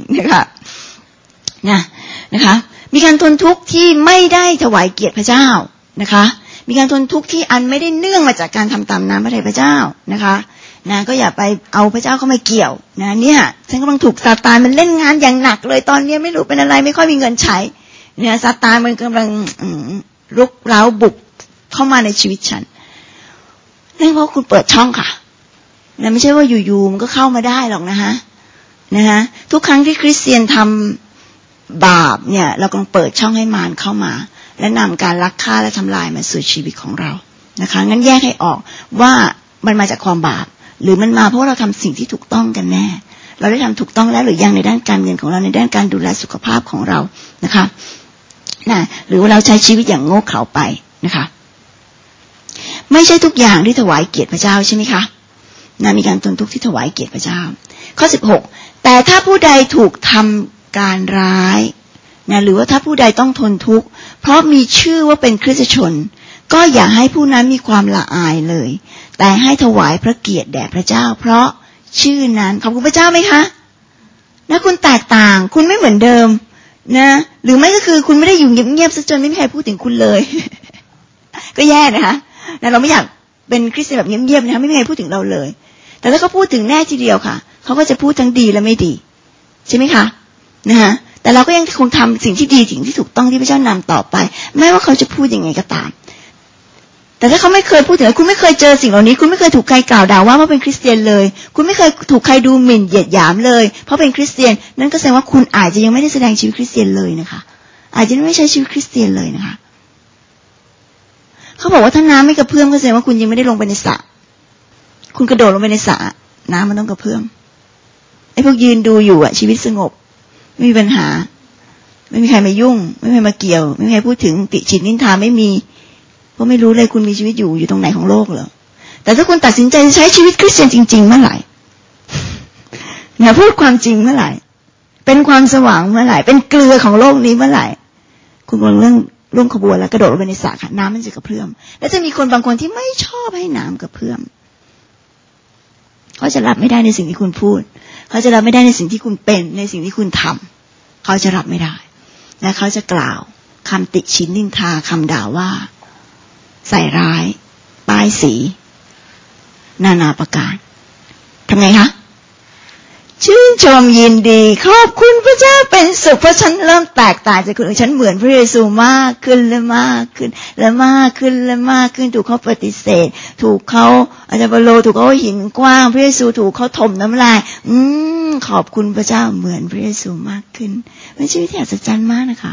นะคะมีการทนทุกข์ที่ไม่ได้ถวายเกียรติพระเจ้านะคะมีการทนทุกข์ที่อันไม่ได้เนื่องมาจากการทำตามน้ำพระทัยพระเจ้านะคะก็อย่าไปเอาพระเจ้าเข้ามาเกี่ยวเนี่ยฉันกำลังถูกซาตานมันเล่นงานอย่างหนักเลยตอนนี้ไม่รู้เป็นอะไรไม่ค่อยมีเงินใช้เนี่ยซาตานมันกำลังรุกเร้าบุกเข้ามาในชีวิตฉันนั่นเพราะคุณเปิดช่องค่ะไม่ใช่ว่าอยู่ๆมันก็เข้ามาได้หรอกนะคะทุกครั้งที่คริสเตียนทำบาปเนี่ยเรากำลังเปิดช่องให้มารเข้ามาและนำการลักฆ่าและทำลายมาสู่ชีวิตของเรานะคะงั้นแยกให้ออกว่ามันมาจากความบาปหรือมันมาเพราะเราทำสิ่งที่ถูกต้องกันแน่เราได้ทำถูกต้องแล้วหรือยังในด้านการเงินของเราในด้านการดูแลสุขภาพของเรานะคะหรือว่าเราใช้ชีวิตอย่างโง่เขลาไปนะคะไม่ใช่ทุกอย่างที่ถวายเกียรติพระเจ้าใช่ไหมคะมีการทนทุกข์ที่ถวายเกียรติพระเจ้าข้อ16แต่ถ้าผู้ใดถูกทำการร้ายหรือว่าถ้าผู้ใดต้องทนทุกข์เพราะมีชื่อว่าเป็นคริสตชนก็อย่าให้ผู้นั้นมีความละอายเลยแต่ให้ถวายพระเกียรติแด่พระเจ้าเพราะชื่อนั้นขอบคุณพระเจ้าไหมคะคุณแตกต่างคุณไม่เหมือนเดิมหรือไม่ก็คือคุณไม่ได้อยู่เงียบๆซะจนไม่มีใครพูดถึงคุณเลย ก็แย่นะคะเราไม่อยากเป็นคริสเตียนแบบเงียบๆนะคะไม่มีใครพูดถึงเราเลยแต่ถ้าเขาพูดถึงแน่ทีเดียวค่ะเขาก็จะพูดทั้งดีและไม่ดีใช่ไหมคะแต่เราก็ยังคงทำสิ่งที่ดีสิ่งที่ถูกต้องที่พระเจ้านำต่อไปไม่ว่าเขาจะพูดยังไงก็ตามแต่ถ้าเขาไม่เคยพูดถึงคุณไม่เคยเจอสิ่งเหล่านี้คุณไม่เคยถูกใครกล่าวด่าว่าเป็นคริสเตียนเลยคุณไม่เคยถูกใครดูหมิ่นเหยียดหยามเลยเพราะเป็นคริสเตียนนั่นก็แสดงว่าคุณอาจจะยังไม่ได้แสดงชีวิตคริสเตียนเลยนะคะอาจจะไม่ใช่ชีวิตคริสเตียนเลยนะคะเขาบอกว่าถ้าน้ำไม่กระเพื่อมก็แสดงว่าคุณยังไม่ได้ลงไปในสระคุณกระโดดลงไปในสระน้ำมันต้องกระเพื่อมไอ้พวกยืนดูอยู่ชีวิตสงบไม่มีปัญหาไม่มีใครมายุ่งไม่มีใครมาเกี่ยวไม่มีใครพูดถึงติฉินนินทาไม่มีเพราะไม่รู้เลยคุณมีชีวิตอยู่ตรงไหนของโลกเหรอแต่ถ้าคุณตัดสินใจใช้ชีวิตคริสเตียนจริงๆเมื่อไหร่พูดความจริงเมื่อไหร่เป็นความสว่างเมื่อไหร่เป็นเกลือของโลกนี้เมื่อไหร่คุณกำลังร่วมขบวนแล้วกระโดดลงไปในสระค่ะน้ำมันจะกระเพื่อมแล้วจะมีคนบางคนที่ไม่ชอบให้น้ำกระเพื่อมเขาจะรับไม่ได้ในสิ่งที่คุณพูดเขาจะรับไม่ได้ในสิ่งที่คุณเป็นในสิ่งที่คุณทำเขาจะรับไม่ได้และเขาจะกล่าวคำติฉินนินทาคำด่าว่าใส่ร้ายป้ายสีนานาประการทำไงคะชื่นชมยินดีขอบคุณพระเจ้าเป็นสุขเพราะฉันเริ่มแตกต่างจากคนอื่นฉันเหมือนพระเยซูมากขึ้นและมากขึ้นและมากขึ้นและมากขึ้นถูกเขาปฏิเสธถูกเขาอาจารย์เปโลถูกเขาหินกว้างพระเยซูถูกเขาถมน้ำลายขอบคุณพระเจ้าเหมือนพระเยซูมากขึ้นเป็นชีวิตที่อัศจรรย์มากนะคะ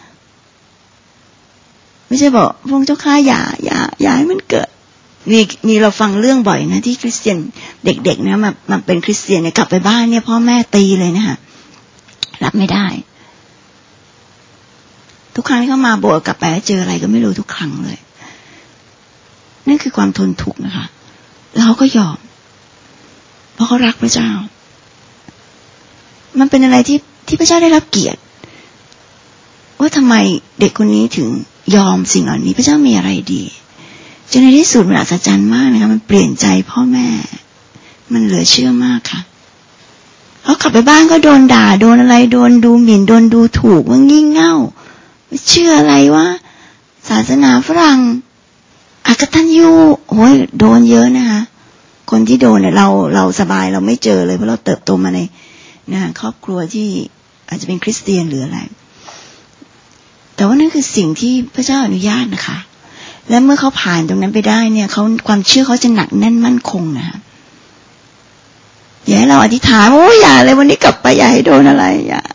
ไม่ใช่บอกพระองค์เจ้าข้าอย่าให้มันเกิดมีเราฟังเรื่องบ่อยนะที่คริสเตียนเด็กๆนะมาเป็นคริสเตียนเนี่ยกลับไปบ้านเนี่ยพ่อแม่ตีเลยนะคะรับไม่ได้ทุกครั้งที่เขามาโบสถ์กลับไปเจออะไรก็ไม่รู้ทุกครั้งเลยนั่นคือความทนทุกข์นะคะแล้วเขาก็ยอมเพราะเขารักพระเจ้ามันเป็นอะไรที่พระเจ้าได้รับเกียรติว่าทำไมเด็กคนนี้ถึงยอมสิ่งเหล่านี้พระเจ้ามีอะไรดีจนในที่สุดมันอัศจรรย์มากนะคะมันเปลี่ยนใจพ่อแม่มันเหลือเชื่อมากค่ะเขากลับไปบ้านก็โดนด่าโดนอะไรโดนดูหมิ่นโดนดูถูกว่างี่เง่าเชื่ออะไรวะศาสนาฝรั่งอกตัญญูโอ้ยโดนเยอะนะคะคนที่โดนเนี่ยเราสบายเราไม่เจอเลยเพราะเราเติบโตมาในครอบครัวที่อาจจะเป็นคริสเตียนหรืออะไรแต่ว่านั่นคือสิ่งที่พระเจ้าอนุญาตนะคะและเมื่อเขาผ่านตรงนั้นไปได้เนี่ยเขาความเชื่อเขาจะหนักแน่นมั่นคงนะคะอย่าให้เราอธิษฐานอย่าเลยวันนี้กลับไปอย่าให้โดนอะไรอย่า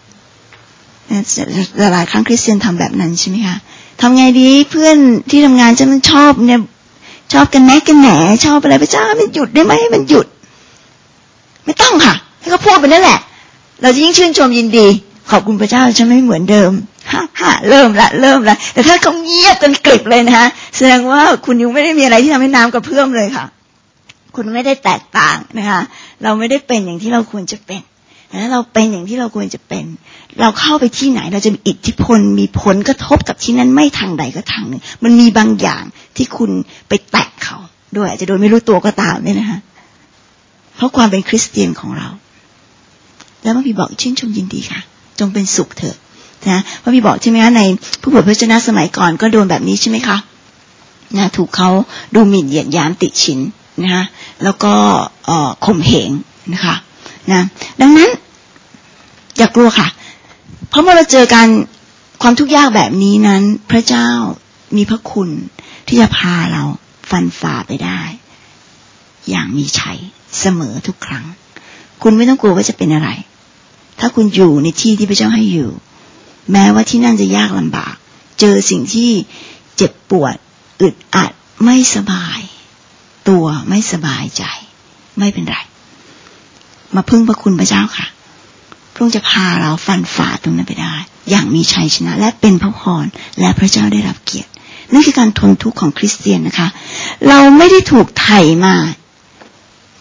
หลายครั้งคริสเตียนทำแบบนั้นใช่ไหมคะทำไงดีเพื่อนที่ทำงานจะมันชอบเนี่ยชอบกันแม้กันแหนชอบอะไรพระเจ้ามันหยุดได้ไหมให้มันหยุดไม่ต้องค่ะให้เขาพูดไปนั่นแหละเราจะยิ่งชื่นชมยินดีขอบคุณพระเจ้าฉันไม่เหมือนเดิมเริ่มละแต่ถ้าเขาเงียบจนกริบเลยนะคะแสดงว่าคุณยังไม่ได้มีอะไรที่ทำให้น้ำกระเพื่อมเลยค่ะคุณไม่ได้แตกต่างนะคะเราไม่ได้เป็นอย่างที่เราควรจะเป็นถ้าเราเป็นอย่างที่เราควรจะเป็นเราเข้าไปที่ไหนเราจะมีอิทธิพลมีผลกระทบกับที่นั้นไม่ทางใดก็ทางหนึ่งมันมีบางอย่างที่คุณไปแตะเขาด้วยอาจจะโดยไม่รู้ตัวก็ตามเนี่ยนะคะเพราะความเป็นคริสเตียนของเราแล้วพระบิดาบอกชื่นชมยินดีค่ะจงเป็นสุขเถิดนะพระบิดาบอกใช่ไหมคะในผู้บวชพระชนะสมัยก่อนก็โดนแบบนี้ใช่ไหมคะนะถูกเขาดูหมิ่นเหยียดหยามติฉินนะคะแล้วก็ข่มเหงนะคะนะดังนั้นอย่ากลัวค่ะเพราะเมื่อเราเจอการความทุกข์ยากแบบนี้นั้นพระเจ้ามีพระคุณที่จะพาเราฟันฝ่าไปได้อย่างมีชัยเสมอทุกครั้งคุณไม่ต้องกลัวว่าจะเป็นอะไรถ้าคุณอยู่ในที่ที่พระเจ้าให้อยู่แม้ว่าที่นั่นจะยากลำบากเจอสิ่งที่เจ็บปวดอึดอัดไม่สบายตัวไม่สบายใจไม่เป็นไรมาพึ่งพระคุณพระเจ้าค่ะพระองค์จะพาเราฟันฝ่าตรงนั้นไปได้อย่างมีชัยชนะและเป็นพระพรและพระเจ้าได้รับเกียรตินั่นคือการทนทุกข์ของคริสเตียนนะคะเราไม่ได้ถูกไถ่มา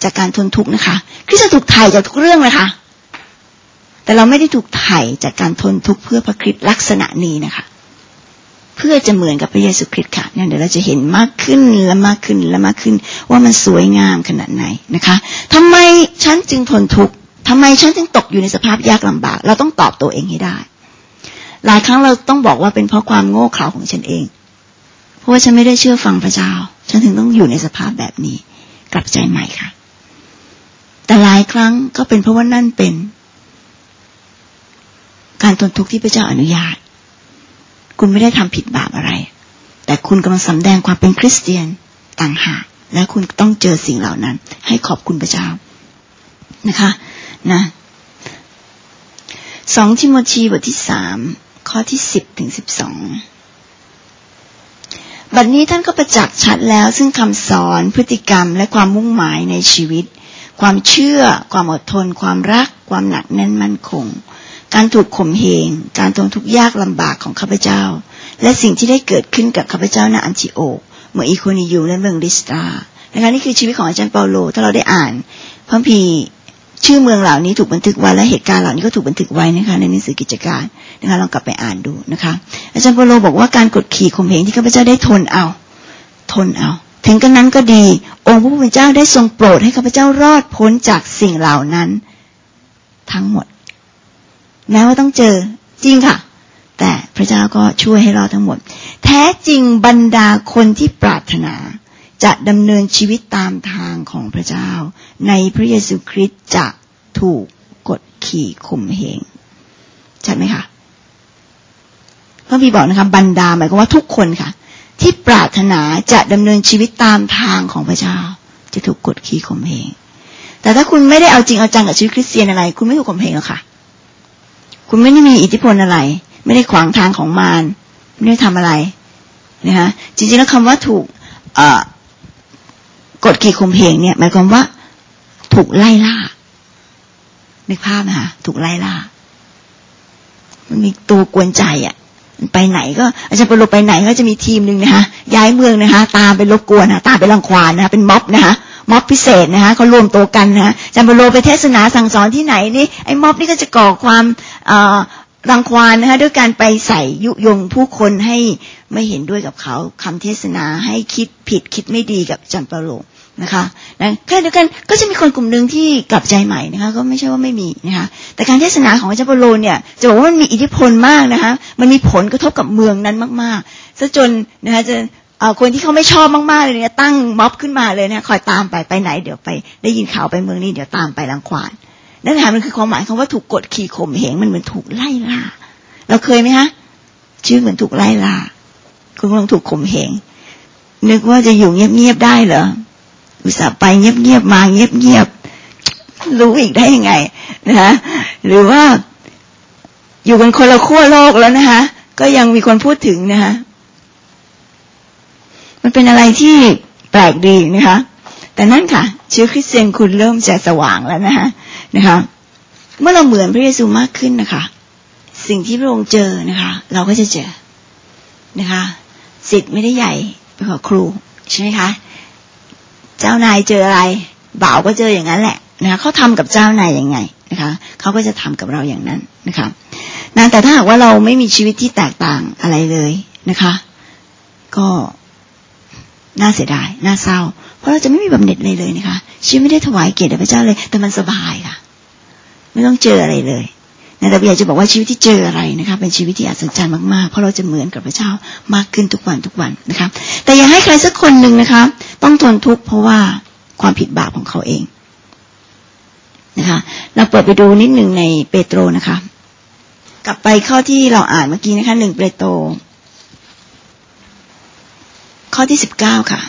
จากการทนทุกข์นะคะคริสต์ถูกไถ่จากทุกเรื่องเลยค่ะแต่เราไม่ได้ถูกไถ่จากการทนทุกข์เพื่อพระคริสต์ลักษณะนี้นะคะเพื่อจะเหมือนกับพระเยซูคริสต์ค่ะเนี่ยเดี๋ยวเราจะเห็นมากขึ้นและมากขึ้นและมากขึ้นว่ามันสวยงามขนาดไหนนะคะทำไมฉันจึงทนทุกข์ทำไมฉันจึงตกอยู่ในสภาพยากลำบากเราต้องตอบตัวเองให้ได้หลายครั้งเราต้องบอกว่าเป็นเพราะความโง่เขลาของฉันเองเพราะว่าฉันไม่ได้เชื่อฟังพระเจ้าฉันถึงต้องอยู่ในสภาพแบบนี้กลับใจใหม่ค่ะแต่หลายครั้งก็เป็นเพราะว่านั่นเป็นการทนทุกข์ที่พระเจ้าอนุญาตคุณไม่ได้ทำผิดบาปอะไรแต่คุณกำลังสำแดงความเป็นคริสเตียนต่างหากและคุณต้องเจอสิ่งเหล่านั้นให้ขอบคุณพระเจ้านะคะนะ2ทิโมธีบทที่3ข้อที่10ถึง12บัดนี้ท่านก็ประจักษ์ชัดแล้วซึ่งคำสอนพฤติกรรมและความมุ่งหมายในชีวิตความเชื่อความอดทนความรักความหนักแน่นมั่นคงการถูกข่มเหงการทนทุกข์ยากลำบากของข้าพเจ้าและสิ่งที่ได้เกิดขึ้นกับข้าพเจ้าณอันทิโอกเมื่ออีโคนิยูและเมืองลิสตรานะคะนี่คือชีวิตของอาจารย์เปาโลถ้าเราได้อ่านพระคัมภีร์ชื่อเมืองเหล่านี้ถูกบันทึกไว้และเหตุการณ์เหล่านี้ก็ถูกบันทึกไว้นะคะในหนังสือกิจการนะคะลองกลับไปอ่านดูนะคะอาจารย์เปาโลบอกว่าการกดขี่ข่มเหงที่ข้าพเจ้าได้ทนเอาถึงกระนั้นก็ดีองค์พระผู้เป็นเจ้าได้ทรงโปรดให้ข้าพเจ้ารอดพ้นจากสิ่งเหล่านั้นทั้งหมดแม้ว่าต้องเจอจริงค่ะแต่พระเจ้าก็ช่วยให้รอดทั้งหมดแท้จริงบรรดาคนที่ปรารถนาจะดำเนินชีวิตตามทางของพระเจ้าในพระเยซูคริสต์จะถูกกดขี่ข่มเหงใช่ไหมคะพระบิดาบอกนะคะบรรดาหมายความว่าทุกคนค่ะที่ปรารถนาจะดำเนินชีวิตตามทางของพระเจ้าจะถูกกดขี่ข่มเหงแต่ถ้าคุณไม่ได้เอาจริงเอาจังกับชีวิตคริสเตียนอะไรคุณไม่ถูกข่มเหงหรอกค่ะคุณไม่ได้มีอิทธิพลอะไรไม่ได้ขวางทางของมารไม่ได้ทำอะไรนะคะจริงๆแล้วคำว่าถูกกดขี่ข่มเหงเนี่ยหมายความว่าถูกไล่ล่านึกภาพนะคะถูกไล่ล่ามันมีตัวกวนใจอ่ะไปไหนก็อาจารย์เปาโลไปไหนก็จะมีทีมนึงนะคะย้ายเมืองนะคะตามไปรบกวนตามไปรังควานนะคะเป็นม็อบนะคะม็อบพิเศษนะคะเขารวมตัวกันนะอาจารย์เปาโลไปเทศนาสั่งสอนที่ไหนนี่ไอ้ม็อบนี่ก็จะก่อความรังควานนะคะด้วยการไปใส่ยุยงผู้คนให้ไม่เห็นด้วยกับเขาคำเทศนาให้คิดผิดคิดไม่ดีกับอาจารย์เปาโลนะคะแค่เดียวกันก็จะมีคนกลุ่มนึงที่กลับใจใหม่นะคะก็ไม่ใช่ว่าไม่มีนะคะแต่การเทศนาของอาจารย์เปาโลเนี่ยจะบอกว่ามันมีอิทธิพลมากนะคะมันมีผลกระทบกับเมืองนั้นมากๆซะจนนะคะจะคนที่เขาไม่ชอบมากๆเลยเนี่ยตั้งม็อบขึ้นมาเลยนะคอยตามไปไหนเดี๋ยวไปได้ยินข่าวไปเมืองนี้เดี๋ยวตามไปรังควานนั่นแหละมันคือความหมายของว่าถูกกดขี่ข่มเหงมันเหมือนถูกไล่ล่าเราเคยไหมคะชื่อเหมือนถูกไล่ล่าคุณกำลังถูกข่มเหงนึกว่าจะอยู่เงียบๆได้เหรออุตส่าห์ไปเงียบๆมาเงียบๆรู้อีกได้ยังไงนะคะหรือว่าอยู่กันคนละขั้วโลกแล้วนะคะก็ยังมีคนพูดถึงนะคะมันเป็นอะไรที่แปลกดีนะคะแต่นั่นค่ะชีวิตคริสเตียนคุณเริ่มจะสว่างแล้วนะคะเมื่อเราเหมือนพระเยซูมากขึ้นนะคะสิ่งที่พระองค์เจอนะคะเราก็จะเจอนะคะศิษย์ไม่ได้ใหญ่ไปกว่าครูใช่ไหมคะเจ้านายเจออะไรบ่าวก็เจออย่างนั้นแหละนะคะเขาทำกับเจ้านายยังไงนะคะเขาก็จะทำกับเราอย่างนั้นนะคะแต่ถ้าหากว่าเราไม่มีชีวิตที่แตกต่างอะไรเลยนะคะก็น่าเสียดายน่าเศร้าเพราะเราจะไม่มีบำเหน็จเลยนะคะชีวิตไม่ได้ถวายเกียรติแด่พระเจ้าเลยแต่มันสบายค่ะไม่ต้องเจออะไรเลยแต่อยากจะบอกว่าชีวิตที่เจออะไรนะคะเป็นชีวิตที่อัศจรรย์มากๆเพราะเราจะเหมือนกับพระเจ้ามากขึ้นทุกวันนะคะแต่อย่าให้ใครสักคนนึงนะคะต้องทนทุกข์เพราะว่าความผิดบาปของเขาเองนะคะเราเปิดไปดูนิดนึงในเปโตรนะคะกลับไปข้อที่เราอ่านเมื่อกี้นะคะ1เปโตรข้อที่19ค่ะ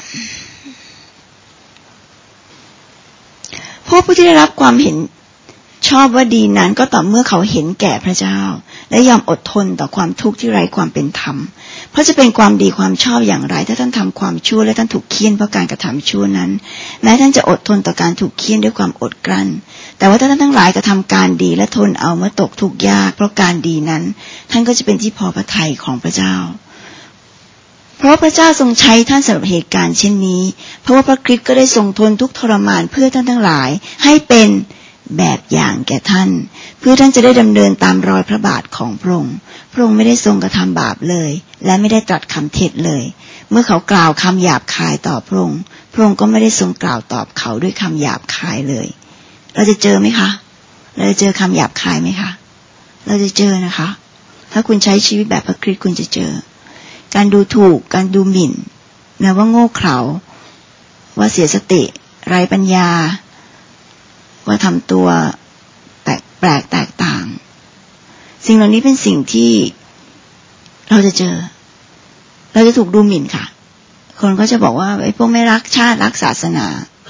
พวกผู้ที่ได้รับความเห็นชอบว่าดีนั้นก็ต่อเมื่อเขาเห็นแก่พระเจ้าและยอมอดทนต่อความทุกข์ที่ไร้ความเป็นธรรมเพราะจะเป็นความดีความชอบอย่างไรถ้าท่านทำความชั่วและท่านถูกเฆี่ยนเพราะการกระทำชั่วนั้นแม้ท่านจะอดทนต่อการถูกเฆี่ยนด้วยความอดกลั้นแต่ว่าถ้าท่านทั้งหลายกระทำการดีและทนเอาเมื่อตกทุกข์ยากเพราะการดีนั้นท่านก็จะเป็นที่พอพระทัยของพระเจ้าเพราะพระเจ้าทรงใช้ท่านสำหรับเหตุการณ์เช่นนี้เพราะว่าพระคริสต์ก็ได้ทรงทนทุกข์ทรมานเพื่อท่านทั้งหลายให้เป็นแบบอย่างแก่ท่านเพื่อท่านจะได้ดำเนินตามรอยพระบาทของพระองค์พระองค์ไม่ได้ทรงกระทำบาปเลยและไม่ได้ตรัสคำเท็จเลยเมื่อเขากล่าวคำหยาบคายต่อพระองค์พระองค์ก็ไม่ได้ทรงกล่าวตอบเขาด้วยคำหยาบคายเลยเราจะเจอไหมคะเราจะเจอคำหยาบคายไหมคะเราจะเจอนะคะถ้าคุณใช้ชีวิตแบบพระคริสต์คุณจะเจอการดูถูกการดูหมิ่นนะว่าโง่เขลาว่าเสียสติไร้ปัญญาว่าทำตัวแปลกแตกต่างสิ่งเหล่านี้เป็นสิ่งที่เราจะเจอเราจะถูกดูหมิ่นค่ะคนก็จะบอกว่าไอ้พวกไม่รักชาติรักศาสนา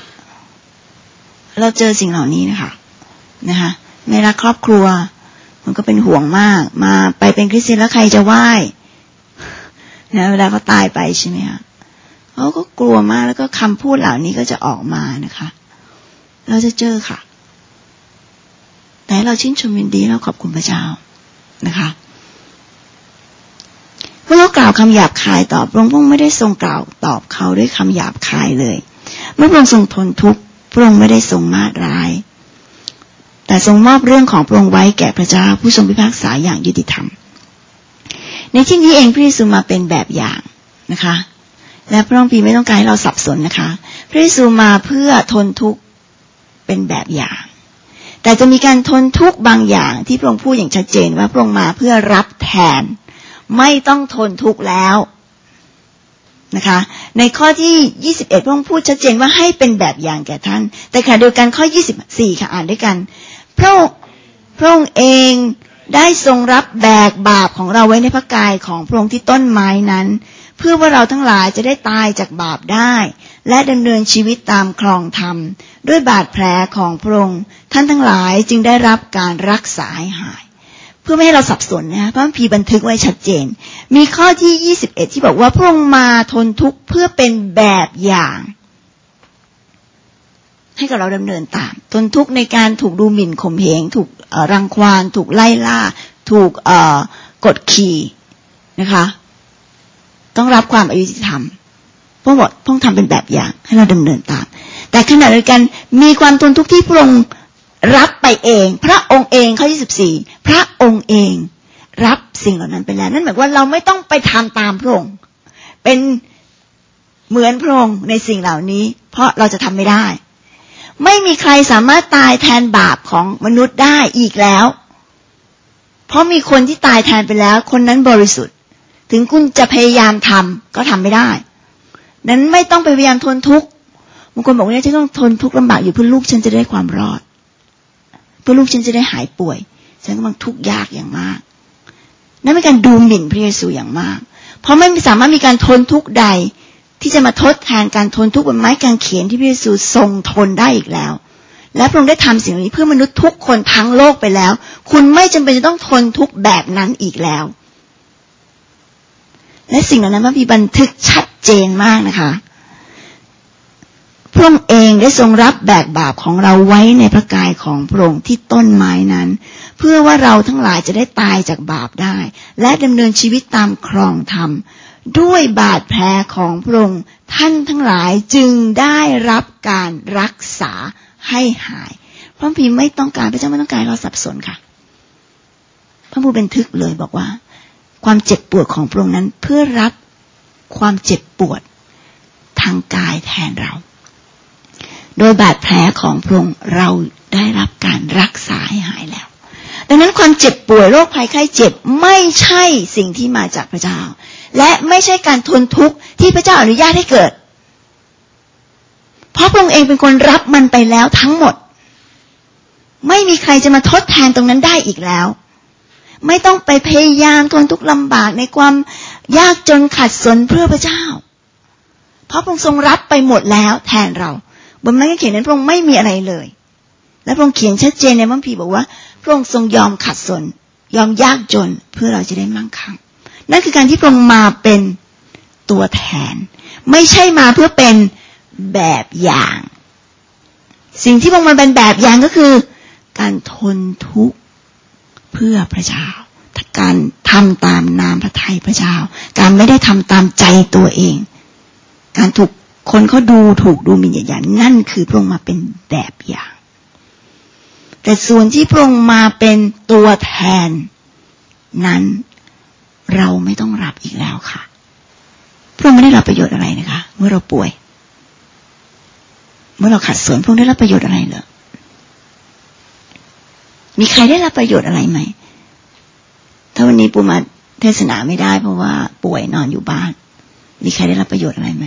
เราเจอสิ่งเหล่านี้นะคะไม่รักครอบครัวมันก็เป็นห่วงมากมาไปเป็นคริสเตียนแล้วใครจะไหว้นะเวลาเขาตายไปใช่ไหมคะเขาก็กลัวมากแล้วก็คำพูดเหล่านี้ก็จะออกมานะคะเราจะเจอค่ะแต่เราชื่นชมยินดีเราขอบคุณพระเจ้านะคะเมื่อเขากล่าวคำหยาบคายตอบพระองค์ไม่ได้ทรงกล่าวตอบเขาด้วยคำหยาบคายเลยเมื่อพระองค์ทรงทนทุกข์พระองค์ไม่ได้ทรงมาดร้ายแต่ทรงมอบเรื่องของพระองค์ไว้แก่พระเจ้าผู้ทรงพิพากษาอย่างยุติธรรมในที่นี้เองพระเยซูมาเป็นแบบอย่างนะคะและพระองค์ไม่ต้องการให้เราสับสนนะคะพระเยซูมาเพื่อทนทุกข์เป็นแบบอย่างแต่จะมีการทนทุกข์บางอย่างที่พระองค์พูดอย่างชัดเจนว่าพระองค์มาเพื่อรับแทนไม่ต้องทนทุกข์แล้วนะคะในข้อที่21พระองค์พูดชัดเจนว่าให้เป็นแบบอย่างแก่ท่านแต่ขณะเดียวกันข้อ24ค่ะอ่านด้วยกันพระองค์เองได้ทรงรับแบกบาปของเราไว้ในพระกายของพระองค์ที่ต้นไม้นั้นเพื่อว่าเราทั้งหลายจะได้ตายจากบาปได้และดำเนินชีวิตตามครองธรรมด้วยบาดแผลของพระองค์ท่านทั้งหลายจึงได้รับการรักษาให้หายเพื่อไม่ให้เราสับสนนะพระคัมภีร์บันทึกไว้ชัดเจนมีข้อที่21ที่บอกว่าพระองค์มาทนทุกข์เพื่อเป็นแบบอย่างให้กับเราดำเนินตามทนทุกข์ในการถูกดูหมิ่นข่มเหงถูกรังควานถูกไล่ล่าถูกกดขี่นะคะต้องรับความอยุติธรรมพระองค์บอกพระองค์ทำเป็นแบบอย่างให้เราดำเนินตามแต่ขณะเดียวกันมีความทนทุกข์ที่พระองค์รับไปเองพระองค์เองข้อ24พระองค์เองรับสิ่งเหล่านั้นไปแล้วนั่นหมายว่าเราไม่ต้องไปทำตามพระองค์เป็นเหมือนพระองค์ในสิ่งเหล่านี้เพราะเราจะทำไม่ได้ไม่มีใครสามารถตายแทนบาปของมนุษย์ได้อีกแล้วเพราะมีคนที่ตายแทนไปแล้วคนนั้นบริสุทธิ์ถึงคุณจะพยายามทำก็ทำไม่ได้นั้นไม่ต้องไปพยายามทนทุกข์บางคนบอกว่าฉันต้องทนทุกข์ลำบากอยู่เพื่อลูกฉันจะได้ความรอดเพื่อลูกฉันจะได้หายป่วยฉันกำลังทุกข์ยากอย่างมากนั่นเป็นการดูหมิ่นพระเยซูอย่างมากเพราะไม่สามารถมีการทนทุกข์ใดที่จะมาทดแทนการทนทุกข์บนไม้กางเขนที่พระเยซูทรงทนได้อีกแล้วและพระองค์ได้ทำสิ่งนี้เพื่อมนุษย์ทุกคนทั้งโลกไปแล้วคุณไม่จำเป็นจะต้องทนทุกข์แบบนั้นอีกแล้วและสิ่งเหล่านั้นมีบันทึกชัดเจนมากนะคะพระองค์เองได้ทรงรับแบกบาปของเราไว้ในพระกายของพระองค์ที่ต้นไม้นั้นเพื่อว่าเราทั้งหลายจะได้ตายจากบาปได้และดำเนินชีวิตตามครองธรรมด้วยบาดแผลของพระองค์ท่านทั้งหลายจึงได้รับการรักษาให้หายพระคัมภีร์ไม่ต้องการพระเจ้าไม่ต้องการเราสับสนค่ะพระคัมภีร์บันทึกเลยบอกว่าความเจ็บปวดของพระองค์นั้นเพื่อรับความเจ็บปวดทางกายแทนเราโดยบาดแผลของพระองค์เราได้รับการรักษาให้หายแล้วดังนั้นความเจ็บป่วยโรคภัยไข้เจ็บไม่ใช่สิ่งที่มาจากพระเจ้าและไม่ใช่การทนทุกข์ที่พระเจ้าอนุญาตให้เกิดเพราะพระองค์เองเป็นคนรับมันไปแล้วทั้งหมดไม่มีใครจะมาทดแทนตรงนั้นได้อีกแล้วไม่ต้องไปพยายามทนทุกข์ลำบากในความยากจนขัดสนเพื่อพระเจ้าเพราะพระองค์ทรงรับไปหมดแล้วแทนเราบนไม้กางเขนนั้นพระองค์ไม่มีอะไรเลยและพระองค์เขียนชัดเจนในพระคัมภีร์บอกว่าพระองค์ทรงยอมขัดสนยอมยากจนเพื่อเราจะได้มั่งคั่งนั่นคือการที่พระองค์มาเป็นตัวแทนไม่ใช่มาเพื่อเป็นแบบอย่างสิ่งที่พระองค์มาเป็นแบบอย่างก็คือการทนทุกข์เพื่อพระเจ้าการทำตามน้ำพระทัยพระเจ้าการไม่ได้ทำตามใจตัวเองการถูกคนเขาถูกดูหมิ่นเหยียดหยามนั่นคือพระองค์มาเป็นแบบอย่างแต่ส่วนที่พระองค์มาเป็นตัวแทนนั้นเราไม่ต้องรับอีกแล้วค่ะพระองค์ไม่ได้รับประโยชน์อะไรนะคะเมื่อเราป่วยเมื่อเราขัดสนพระองค์ได้รับประโยชน์อะไรเหรอมีใครได้รับประโยชน์อะไรไหมถ้าวันนี้ปูมาเทศนาไม่ได้เพราะว่าป่วยนอนอยู่บ้านมีใครได้รับประโยชน์อะไรไหม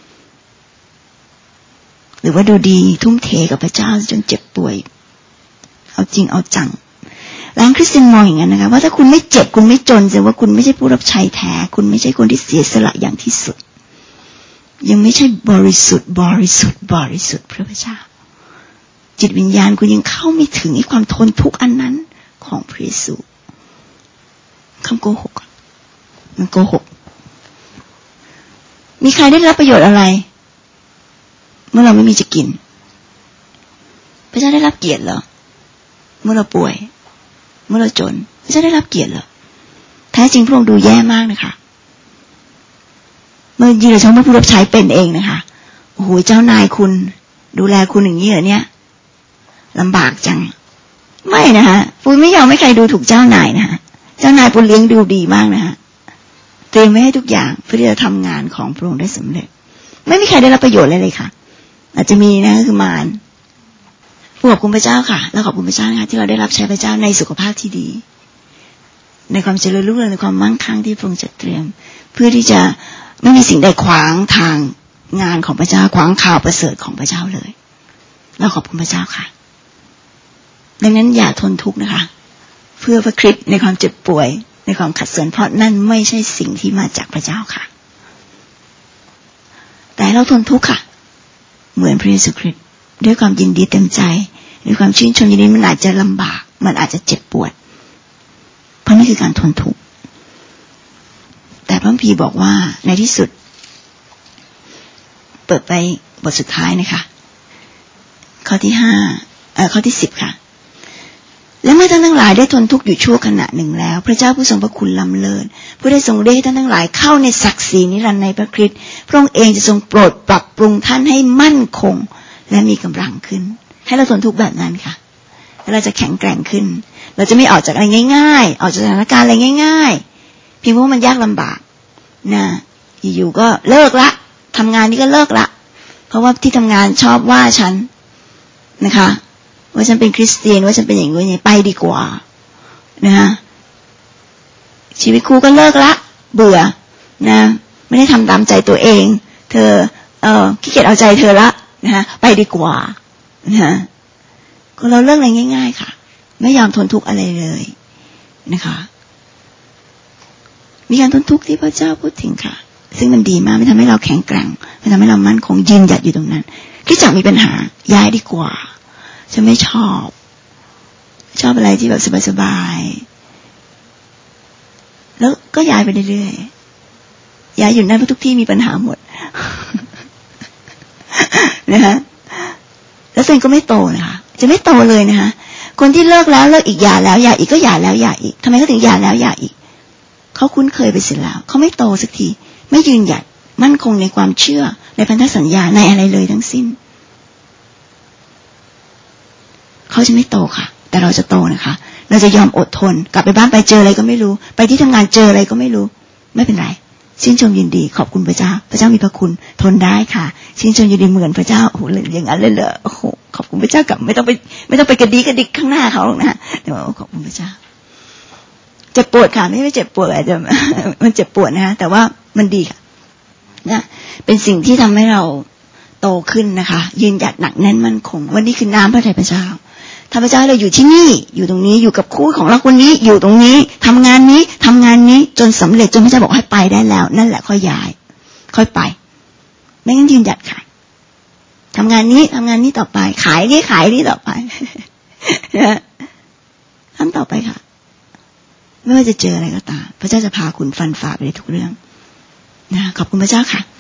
หรือว่าดูดีทุ่มเทกับพระเจ้าจนเจ็บป่วยเอาจริงเอาจังหลายคริสเตียนมองอย่างนั้นนะคะว่าถ้าคุณไม่เจ็บคุณไม่จนแสดงว่าคุณไม่ใช่ผู้รับใช้แท้คุณไม่ใช่คนที่เสียสละอย่างที่สุดยังไม่ใช่บริสุทธิ์พระเจ้าจิตวิญญาณคุณยังเข้าไม่ถึงไอ้ความทนทุกข์อันนั้นของพระเยซูคำโกหกมันโกหกมีใครได้รับประโยชน์อะไรเมื่อเราไม่มีจะกินพระเจ้าได้รับเกียรติเหรอเมื่อเราป่วยเมื่อเราจนพระเจ้าได้รับเกียรติเหรอแท้จริงพระองค์ดูแย่มากนะคะเมื่อยืนเราใช้เมื่อผู้รับใช้เป็นเองนะคะโอ้โหเจ้านายคุณดูแลคุณอย่างนี้เหรอเนี่ยลำบากจังไม่นะคะปุ้ยไม่ยอมให้ใครดูถูกเจ้านายนะคะเจ้านายปุ้ยเลี้ยงดูดีมากนะคะเตรียมไว้ให้ทุกอย่างเพื่อที่จะทำงานของพระองค์ได้สำเร็จไม่มีใครได้รับประโยชน์เลยค่ะอาจจะมีนะคือมารขอบคุณพระเจ้าค่ะแล้วขอบคุณพระเจ้านะคะที่เราได้รับใช้พระเจ้าในสุขภาพที่ดีในความเจริญรุ่งเรืองในความมั่งคั่งที่พระองค์จัดเตรียมเพื่อที่จะไม่มีสิ่งใดขวางทางงานของพระเจ้าขวางข่าวประเสริฐของพระเจ้าเลยเราขอบคุณพระเจ้าค่ะดังนั้นอย่าทนทุกข์นะคะเพื่อพระคริสต์ในความเจ็บป่วยในความขัดสนเพราะนั่นไม่ใช่สิ่งที่มาจากพระเจ้าค่ะแต่เราทนทุกข์ค่ะเหมือนพระเยซูคริสต์ด้วยความยินดีเต็มใจด้วยความชื่นชมยินดีมันอาจจะลำบากมันอาจจะเจ็บปวดเพราะนี่คือการทนทุกข์แต่พระคัมภีร์บอกว่าในที่สุดเปิดไปบทสุดท้ายนะคะข้อที่ข้อที่10ค่ะและเมื่อท่านทั้งหลายได้ทนทุกข์อยู่ชั่วขณะหนึ่งแล้วพระเจ้าผู้ทรงพระคุณล้ำเลิศผู้ได้ทรงเรียกให้ท่านทั้งหลายเข้าในศักดิ์ศรีนิรันดร์ในพระคริสต์พระองค์เองจะทรงโปรดปรับปรุงท่านให้มั่นคงและมีกำลังขึ้นให้เราทนทุกข์แบบนั้นค่ะแล้วเราจะแข็งแกร่งขึ้นเราจะไม่ออกจากอะไรง่ายๆออกจากสถานการณ์อะไรง่ายๆเพียงเพราะมันยากลำบากนะอยู่ๆก็เลิกละทำงานนี้ก็เลิกละเพราะว่าที่ทำงานชอบว่าฉันนะคะว่าฉันเป็นคริสเตียนว่าฉันเป็นอย่างนี้ไปดีกว่านะคะชีวิตคู่ก็เลิกละเบื่อนะไม่ได้ทำตามใจตัวเองเธอขี้เกียจเอาใจเธอละนะคะไปดีกว่านะก็เราเรื่องอะไรง่ายๆค่ะไม่ยอมทนทุกข์อะไรเลยนะคะมีการทนทุกข์ที่พระเจ้าพูดถึงค่ะซึ่งมันดีมากไม่ทำให้เราแข็งแกร่งไม่ทำให้เรามั่นคงยืนหยัดอยู่ตรงนั้นคริสตจักรมีปัญหาย้ายดีกว่าฉันไม่ชอบอะไรที่แบบสบายๆแล้วก็ย้ายไปเรื่อยๆย้ายอยู่นั่นเพราะทุกที่มีปัญหาหมดนะคะแล้วตัวเองก็ไม่โตนะคะจะไม่โตเลยนะคะคนที่เลิกแล้วเลิกอีกหย่าแล้วหย่าอีกก็หย่าแล้วหย่าอีกทำไมเขาถึงหย่าแล้วหย่าอีกเขาคุ้นเคยไปเสร็จแล้วเขาไม่โตสักทีไม่ยืนหยัดมั่นคงในความเชื่อในพันธสัญญาในอะไรเลยทั้งสิ้นเขาจะไม่โตค่ะแต่เราจะโตนะคะเราจะยอมอดทนกลับไปบ้านไปเจออะไรก็ไม่รู้ไปที่ทำงานเจออะไรก็ไม่รู้ไม่เป็นไรชื่นชมยินดีขอบคุณพระเจ้าพระเจ้ามีพระคุณทนได้ค่ะชื่นชมยินดีเหมือนพระเจ้าโอ้โหอย่างนั้นเลยเหรอโอ้โหขอบคุณพระเจ้ากับไม่ต้องไปกระดิกข้างหน้าเขาหรอกนะแต่ว่าขอบคุณพระเจ้าเจ็บปวดค่ะไม่เจ็บปวดอาจจะมันเจ็บปวดนะคะแต่ว่ามันดีค่ะนะเป็นสิ่งที่ทำให้เราโตขึ้นนะคะยืนหยัดหนักแน่นมั่นคงวันนี้คือน้ำพระทัยพระเจ้าถ้าพระเจ้าเราอยู่ที่นี่อยู่ตรงนี้อยู่กับคู่ของเราคนนี้อยู่ตรงนี้ทำงานนี้จนสำเร็จจนพระเจ้าบอกให้ไปได้แล้วนั่นแหละค่อยย้ายค่อยไปไม่งั้นยืนหยัดค่ะทำงานนี้ต่อไปขายนี้ต่อไปทำต่อไปค่ะไม่ว่าจะเจออะไรก็ตามพระเจ้าจะพาคุณฟันฝ่าไปในทุกเรื่องนะขอบคุณพระเจ้าค่ะ